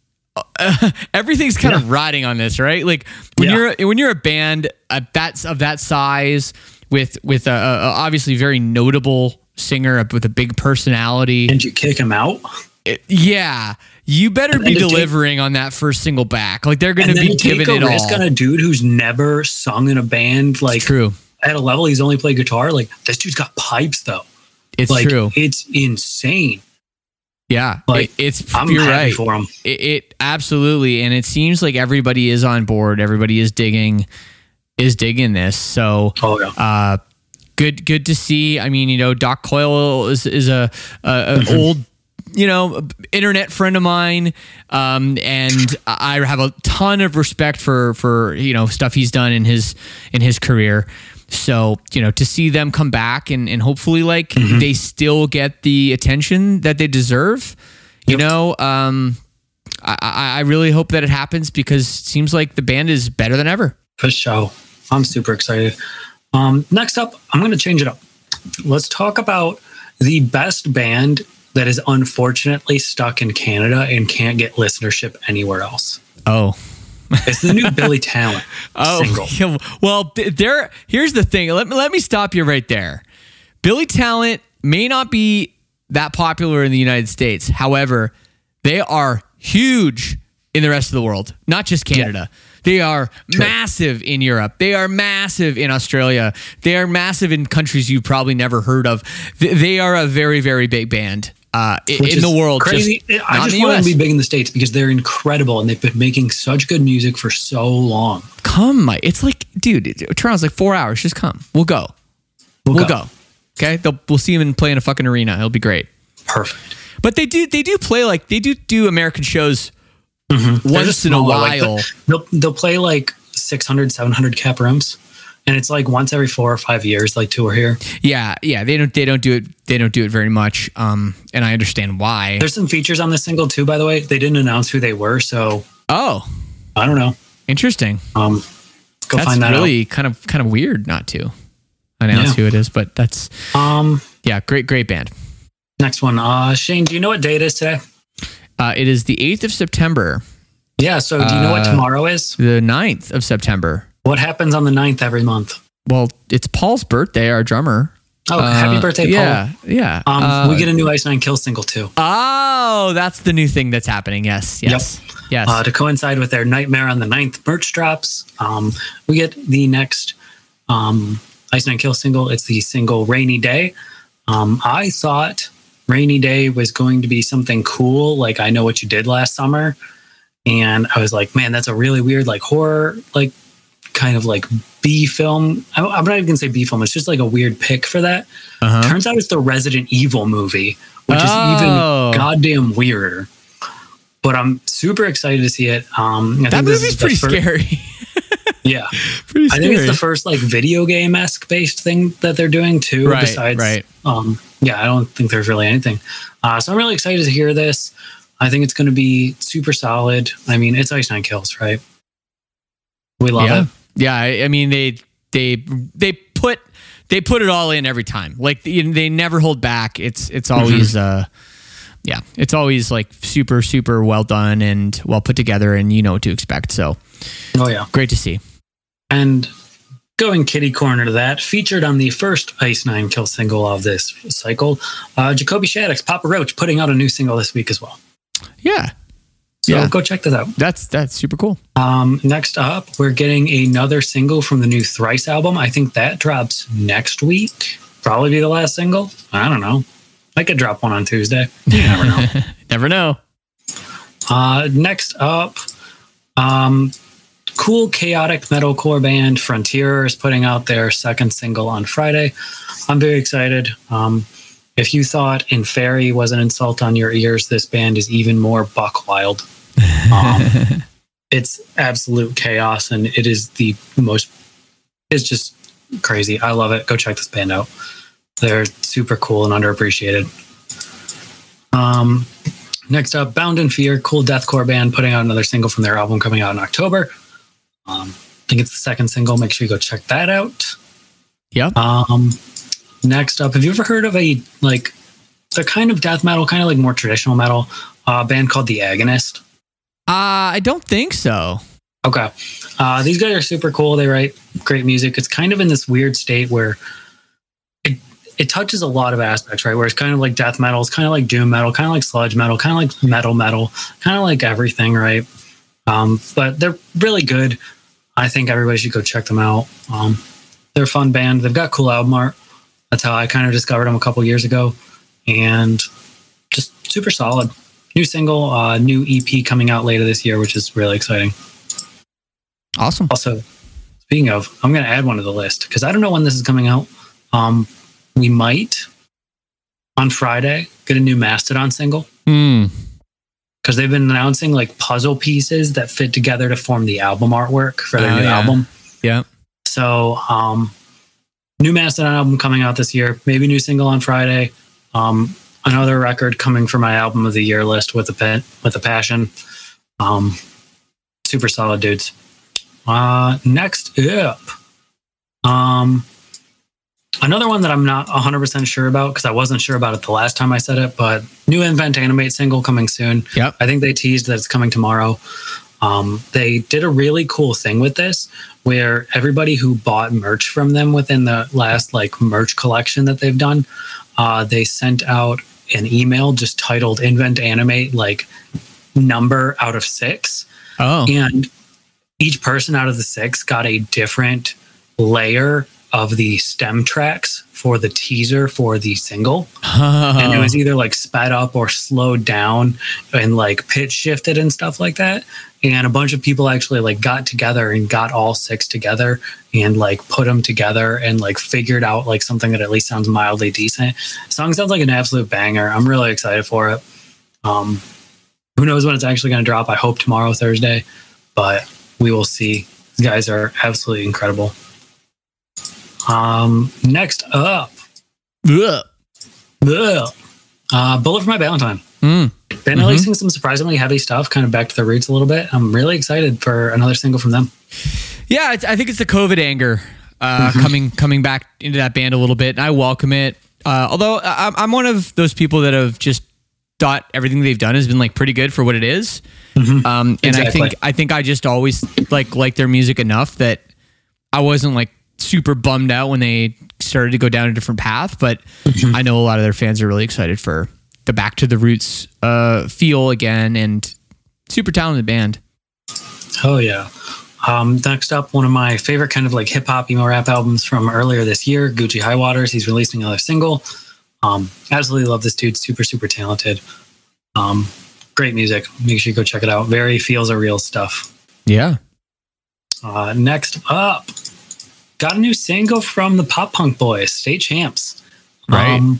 Speaker 2: uh, everything's kind yeah. of riding on this, right? Like when yeah. you're when you're a band at that, of that size with with a, a obviously very notable singer with a big personality.
Speaker 3: Did you kick him out?
Speaker 2: It, yeah. you better be
Speaker 3: to
Speaker 2: delivering
Speaker 3: take,
Speaker 2: on that first single back. Like they're going to be
Speaker 3: take
Speaker 2: giving
Speaker 3: a
Speaker 2: it all.
Speaker 3: risk on a dude who's never sung in a band. Like
Speaker 2: it's true.
Speaker 3: At a level he's only played guitar. Like this dude's got pipes though.
Speaker 2: It's
Speaker 3: like,
Speaker 2: true.
Speaker 3: It's insane.
Speaker 2: Yeah,
Speaker 3: like
Speaker 2: it, it's
Speaker 3: I'm
Speaker 2: you're
Speaker 3: happy
Speaker 2: right.
Speaker 3: for him.
Speaker 2: It, it absolutely, and it seems like everybody is on board. Everybody is digging, is digging this. So,
Speaker 3: oh yeah.
Speaker 2: Uh, good, good to see. I mean, you know, Doc Coyle is is a, a an
Speaker 3: Mm-hmm.
Speaker 2: old, you know, internet friend of mine, um, and I have a ton of respect for for you know stuff he's done in his in his career. So, you know, to see them come back and, and hopefully like mm-hmm. they still get the attention that they deserve, you yep. know, um, I, I really hope that it happens because it seems like the band is better than ever.
Speaker 3: For sure. I'm super excited. Um, next up, I'm going to change it up. Let's talk about the best band that is unfortunately stuck in Canada and can't get listenership anywhere else.
Speaker 2: Oh,
Speaker 3: it's the new Billy Talent
Speaker 2: oh,
Speaker 3: single.
Speaker 2: Yeah, well, there. Here's the thing. Let me let me stop you right there. Billy Talent may not be that popular in the United States. However, they are huge in the rest of the world, not just Canada. Yeah. They are True. massive in Europe. They are massive in Australia. They are massive in countries you've probably never heard of. They are a very, very big band. Uh, in the world,
Speaker 3: crazy.
Speaker 2: Just,
Speaker 3: I just want them to be big in the States because they're incredible and they've been making such good music for so long.
Speaker 2: Come, Mike. It's like, dude, Toronto's like four hours. Just come. We'll go. We'll, we'll go. go. Okay, They'll, we'll see them and play in a fucking arena. It'll be great.
Speaker 3: Perfect.
Speaker 2: But they do, they do play like they do do American shows
Speaker 3: mm-hmm.
Speaker 2: once in a while.
Speaker 3: Like the, they'll they'll play like six hundred, seven hundred cap rooms. And it's like once every four or five years, like tour here.
Speaker 2: Yeah, yeah, they don't, they don't do it, they don't do it very much. Um, and I understand why.
Speaker 3: There's some features on this single too, by the way. They didn't announce who they were, so
Speaker 2: oh,
Speaker 3: I don't know.
Speaker 2: Interesting.
Speaker 3: Um, go
Speaker 2: that's
Speaker 3: find that
Speaker 2: really
Speaker 3: out.
Speaker 2: kind of kind of weird not to announce yeah. who it is, but that's
Speaker 3: um,
Speaker 2: yeah, great, great band.
Speaker 3: Next one, uh, Shane. Do you know what day it is today?
Speaker 2: Uh, it is the eighth of September.
Speaker 3: Yeah. So, do you know what tomorrow is?
Speaker 2: The ninth of September.
Speaker 3: What happens on the ninth every month?
Speaker 2: Well, it's Paul's birthday, our drummer.
Speaker 3: Oh, uh, happy birthday, Paul.
Speaker 2: Yeah, yeah.
Speaker 3: Um,
Speaker 2: uh,
Speaker 3: we get a new Ice Nine Kills single, too.
Speaker 2: Oh, that's the new thing that's happening. Yes, yes,
Speaker 3: yep.
Speaker 2: yes.
Speaker 3: Uh, to coincide with their Nightmare on the ninth merch drops, um, we get the next um, Ice Nine Kills single. It's the single Rainy Day. Um, I thought Rainy Day was going to be something cool, like I Know What You Did Last Summer. And I was like, man, that's a really weird, like horror, like kind of like B film. I'm not even gonna say B film. It's just like a weird pick for that. Uh-huh. Turns out it's the Resident Evil movie, which
Speaker 2: oh.
Speaker 3: is even goddamn weirder. But I'm super excited to see it. Um, I
Speaker 2: that
Speaker 3: think
Speaker 2: movie's pretty
Speaker 3: fir-
Speaker 2: scary.
Speaker 3: yeah,
Speaker 2: pretty
Speaker 3: I
Speaker 2: scary.
Speaker 3: think it's the first like video game esque based thing that they're doing too.
Speaker 2: Right,
Speaker 3: besides,
Speaker 2: right.
Speaker 3: Um, yeah, I don't think there's really anything. Uh, so I'm really excited to hear this. I think it's going to be super solid. I mean, it's Ice Nine Kills, right? We love
Speaker 2: yeah.
Speaker 3: it.
Speaker 2: Yeah, I, I mean they they they put they put it all in every time. Like they never hold back. It's it's always mm-hmm. uh yeah, it's always like super super well done and well put together, and you know what to expect. So,
Speaker 3: oh yeah,
Speaker 2: great to see.
Speaker 3: And going kitty corner to that, featured on the first Ice Nine Kill single of this cycle, uh, Jacoby Shaddix, Papa Roach, putting out a new single this week as well.
Speaker 2: Yeah.
Speaker 3: So
Speaker 2: yeah.
Speaker 3: go check that out.
Speaker 2: That's that's super cool.
Speaker 3: Um, next up, we're getting another single from the new Thrice album. I think that drops next week. Probably be the last single. I don't know. I could drop one on Tuesday. You never know.
Speaker 2: Never know.
Speaker 3: Uh, next up, um, cool chaotic metalcore band Frontier is putting out their second single on Friday. I'm very excited. Um, if you thought Inferi was an insult on your ears, this band is even more buck wild. Um, it's absolute chaos, and it is the most, it's just crazy. I love it. Go check this band out. They're super cool and underappreciated. Um, next up, Bound in Fear, cool deathcore band, putting out another single from their album coming out in October. Um, I think it's the second single. Make sure you go check that out.
Speaker 2: Yeah.
Speaker 3: Um, next up, have you ever heard of a, like, the kind of death metal, kind of like more traditional metal, uh, band called The Agonist?
Speaker 2: Uh, I don't think so.
Speaker 3: Okay. Uh, these guys are super cool. They write great music. It's kind of in this weird state where it, it touches a lot of aspects, right? Where it's kind of like death metal, it's kind of like doom metal, kind of like sludge metal, kind of like metal metal, kind of like everything, right? Um, but they're really good. I think everybody should go check them out. Um, they're a fun band. They've got cool album art. That's how I kind of discovered them a couple years ago, and just super solid. New single, uh, new E P coming out later this year, which is really exciting.
Speaker 2: Awesome.
Speaker 3: Also, speaking of, I'm going to add one to the list because I don't know when this is coming out. Um, we might on Friday get a new Mastodon single
Speaker 2: because
Speaker 3: mm. they've been announcing like puzzle pieces that fit together to form the album artwork for their
Speaker 2: oh,
Speaker 3: new
Speaker 2: yeah.
Speaker 3: album.
Speaker 2: Yeah.
Speaker 3: So, um, new Mastodon album coming out this year. Maybe new single on Friday. Um, another record coming for my album of the year list with a pen, with a passion. Um, super solid dudes. Uh, next up, um, another one that I'm not one hundred percent sure about because I wasn't sure about it the last time I said it, but new Invent Animate single coming soon.
Speaker 2: Yep.
Speaker 3: I think they teased that it's coming tomorrow. Um, they did a really cool thing with this where everybody who bought merch from them within the last like merch collection that they've done, uh, they sent out an email just titled Invent Animate, like number out of six.
Speaker 2: Oh.
Speaker 3: And each person out of the six got a different layer of the stem tracks for the teaser for the single.
Speaker 2: Oh.
Speaker 3: And it was either like sped up or slowed down and like pitch shifted and stuff like that. And a bunch of people actually like got together and got all six together and like put them together and like figured out like something that at least sounds mildly decent. The song sounds like an absolute banger. I'm really excited for it. Um, who knows when it's actually going to drop? I hope tomorrow, Thursday, but we will see. These guys are absolutely incredible. Um, next up,
Speaker 2: Ugh.
Speaker 3: ugh, uh, Bullet for My Valentine.
Speaker 2: Mm.
Speaker 3: Been
Speaker 2: Mm-hmm.
Speaker 3: releasing some surprisingly heavy stuff, kind of back to their roots a little bit. I'm really excited for another single from them.
Speaker 2: Yeah, it's, I think it's the COVID anger uh,
Speaker 3: Mm-hmm.
Speaker 2: coming coming back into that band a little bit, and I welcome it. Uh, although I'm, I'm one of those people that have just thought everything they've done has been like pretty good for what it is.
Speaker 3: Mm-hmm.
Speaker 2: Um, and
Speaker 3: Exactly.
Speaker 2: I think I think I just always like like their music enough that I wasn't like super bummed out when they started to go down a different path. But
Speaker 3: Mm-hmm.
Speaker 2: I know a lot of their fans are really excited for the back to the roots uh, feel again, and super talented band.
Speaker 3: Oh yeah. Um, next up, one of my favorite kind of like hip hop emo rap albums from earlier this year, Gucci High Waters. He's releasing another single. Um, absolutely love this dude. Super, super talented. Um, great music. Make sure you go check it out. Very feels a real stuff.
Speaker 2: Yeah.
Speaker 3: Uh, next up, got a new single from the Pop Punk Boys, State Champs.
Speaker 2: Right.
Speaker 3: Um,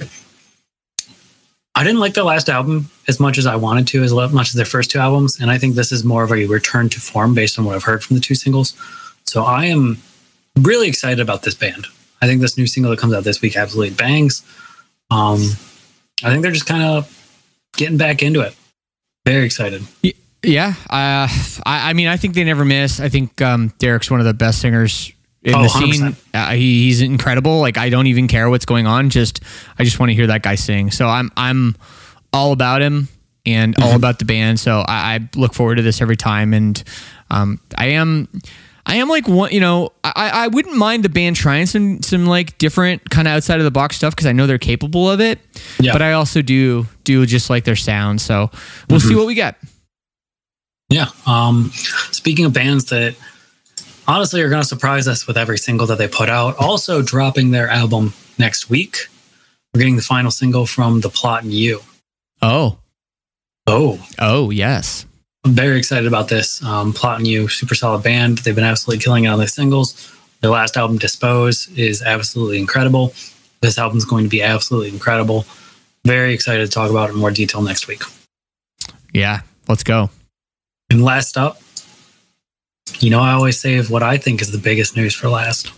Speaker 3: I didn't like their last album as much as I wanted to, as much as their first two albums. And I think this is more of a return to form based on what I've heard from the two singles. So I am really excited about this band. I think this new single that comes out this week absolutely bangs. Um, I think they're just kind of getting back into it. Very excited.
Speaker 2: Yeah. Uh, I, I mean, I think they never miss. I think um, Derek's one of the best singers in
Speaker 3: Oh,
Speaker 2: the
Speaker 3: one hundred
Speaker 2: scene.
Speaker 3: percent.
Speaker 2: Uh, he, he's incredible. Like, I don't even care what's going on. Just, I just want to hear that guy sing. So I'm, I'm all about him and
Speaker 3: Mm-hmm.
Speaker 2: all about the band. So I, I look forward to this every time. And um, I am, I am like one, you know, I, I wouldn't mind the band trying some, some like different kind of outside of the box stuff, because I know they're capable of it.
Speaker 3: Yeah.
Speaker 2: But I also do, do just like their sound. So we'll
Speaker 3: Mm-hmm.
Speaker 2: see what we get.
Speaker 3: Yeah. Um, speaking of bands that honestly are going to surprise us with every single that they put out, also dropping their album next week. We're getting the final single from The Plot and You.
Speaker 2: Oh,
Speaker 3: Oh,
Speaker 2: oh, yes.
Speaker 3: I'm very excited about this. Um, Plot and You, super solid band. They've been absolutely killing it on their singles. Their last album, Dispose, is absolutely incredible. This album's going to be absolutely incredible. Very excited to talk about it in more detail next week.
Speaker 2: Yeah, let's go.
Speaker 3: And last up, you know, I always save what I think is the biggest news for last.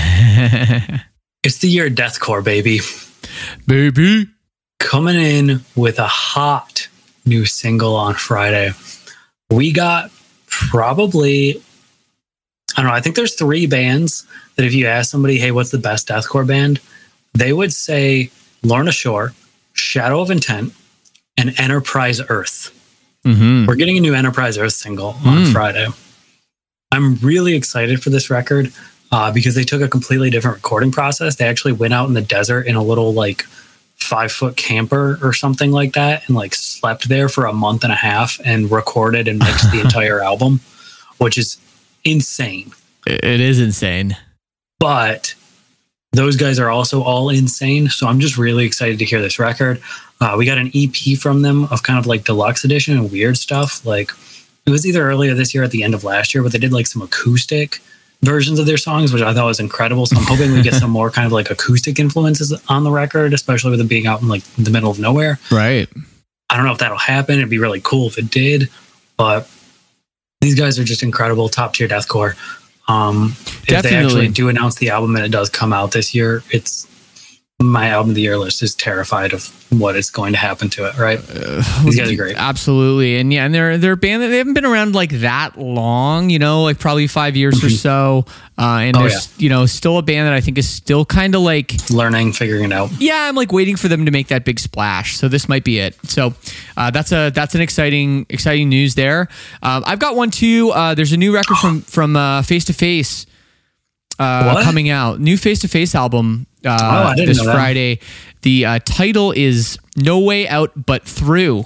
Speaker 3: It's the year of deathcore, baby.
Speaker 2: Baby.
Speaker 3: Coming in with a hot new single on Friday. We got probably, I don't know, I think there's three bands that if you ask somebody, hey, what's the best deathcore band? They would say Lorna Shore, Shadow of Intent, and Enterprise Earth.
Speaker 2: Mm-hmm.
Speaker 3: We're getting a new Enterprise Earth single on
Speaker 2: Mm.
Speaker 3: Friday. I'm really excited for this record. uh, because they took a completely different recording process. They actually went out in the desert in a little like five foot camper or something like that and like slept there for a month and a half and recorded and mixed the entire album, which is insane.
Speaker 2: It is insane.
Speaker 3: But those guys are also all insane. So I'm just really excited to hear this record. Uh, we got an E P from them of kind of like deluxe edition and weird stuff. Like it was either earlier this year or at the end of last year, but they did like some acoustic versions of their songs, which I thought was incredible. So I'm hoping we get some more kind of like acoustic influences on the record, especially with it being out in like the middle of nowhere.
Speaker 2: Right.
Speaker 3: I don't know if that'll happen. It'd be really cool if it did, but these guys are just incredible, top tier deathcore. Um, if
Speaker 2: Definitely.
Speaker 3: they actually do announce the album and it does come out this year, it's my album of the year list is terrified of what is going to happen to it. Right? Uh, These guys are great.
Speaker 2: Absolutely. And yeah, and they're, they're a band that they haven't been around like that long, you know, like probably five years mm-hmm. or so. Uh, and oh, there's, yeah. you know, still a band that I think is still kind of like
Speaker 3: learning, figuring it out.
Speaker 2: Yeah. I'm like waiting for them to make that big splash. So this might be it. So uh, that's a, that's an exciting, exciting news there. Um, I've got one too. Uh, there's a new record from, from uh, Face to Face uh, coming out. New Face to Face album. Uh,
Speaker 3: oh, I didn't
Speaker 2: this
Speaker 3: know that.
Speaker 2: Friday. The uh, title is No Way Out But Through.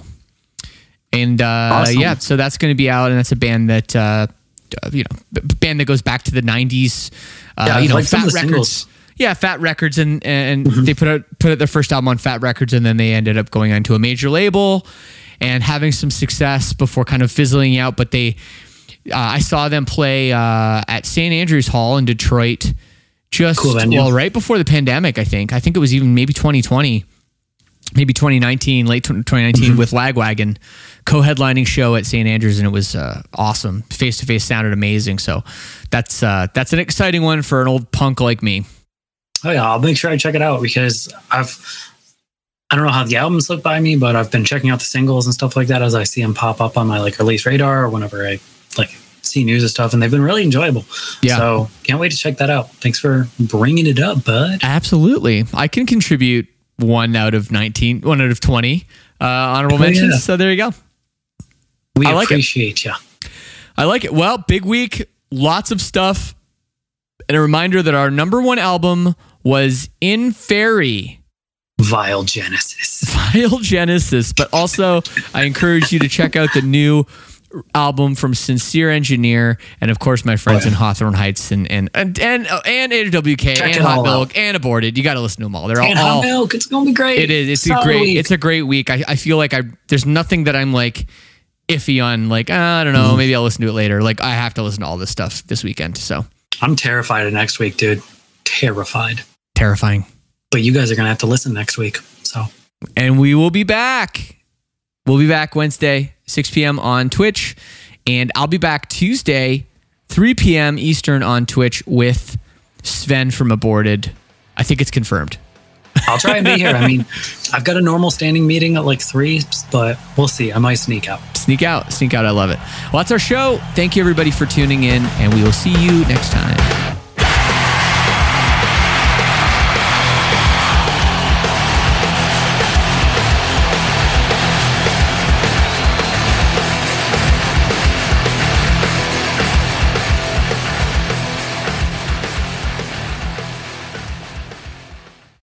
Speaker 2: And uh,
Speaker 3: awesome.
Speaker 2: yeah, so that's going to be out, and that's a band that, uh, you know, band that goes back to the nineties. Uh,
Speaker 3: yeah,
Speaker 2: you know,
Speaker 3: like
Speaker 2: Fat Records.
Speaker 3: Singles.
Speaker 2: Yeah, Fat Records, and and
Speaker 3: mm-hmm.
Speaker 2: they put out put out their first album on Fat Records, and then they ended up going onto a major label and having some success before kind of fizzling out. But they, uh, I saw them play uh, at Saint Andrews Hall in Detroit. Just
Speaker 3: cool
Speaker 2: well, right before the pandemic, I think. I think it was even maybe twenty twenty, maybe twenty nineteen, late twenty nineteen, mm-hmm. with Lagwagon, co-headlining show at Saint Andrews, and it was uh, awesome. Face to Face sounded amazing. So that's uh, that's an exciting one for an old punk like me.
Speaker 3: Oh yeah, I'll make sure I check it out because I've I don't know how the album slipped by me, but I've been checking out the singles and stuff like that as I see them pop up on my like release radar or whenever I like. see news and stuff, and they've been really enjoyable. Yeah. So can't wait to check that out. Thanks for bringing it up, bud.
Speaker 2: Absolutely. I can contribute one out of nineteen, one out of twenty uh, honorable oh, mentions. Yeah. So there you go.
Speaker 3: We
Speaker 2: I like
Speaker 3: appreciate you.
Speaker 2: I like it. Well, big week, lots of stuff. And a reminder that our number one album was In Fairy.
Speaker 3: Vile Genesis.
Speaker 2: Vile Genesis. But also, I encourage you to check out the new album from Sincere Engineer, and of course my friends oh, yeah. in Hawthorne Heights and and and and, and A W K Check and Hot Milk out. And Aborted. You got to listen to them all. They're
Speaker 3: and
Speaker 2: all
Speaker 3: Hot Milk. It's gonna be great.
Speaker 2: It is. It's
Speaker 3: so
Speaker 2: a great.
Speaker 3: Week.
Speaker 2: It's a great week. I, I feel like I there's nothing that I'm like iffy on. Like I don't know. Mm. Maybe I'll listen to it later. Like I have to listen to all this stuff this weekend. So
Speaker 3: I'm terrified of next week, dude. Terrified.
Speaker 2: Terrifying.
Speaker 3: But you guys are gonna have to listen next week. So
Speaker 2: and we will be back. We'll be back Wednesday, six p.m. on Twitch. And I'll be back Tuesday, three p.m. Eastern on Twitch with Sven from Aborted. I think it's confirmed.
Speaker 3: I'll try and be here. I mean, I've got a normal standing meeting at like three, but we'll see. I might sneak out.
Speaker 2: Sneak out. Sneak out. I love it. Well, that's our show. Thank you, everybody, for tuning in, and we will see you next time.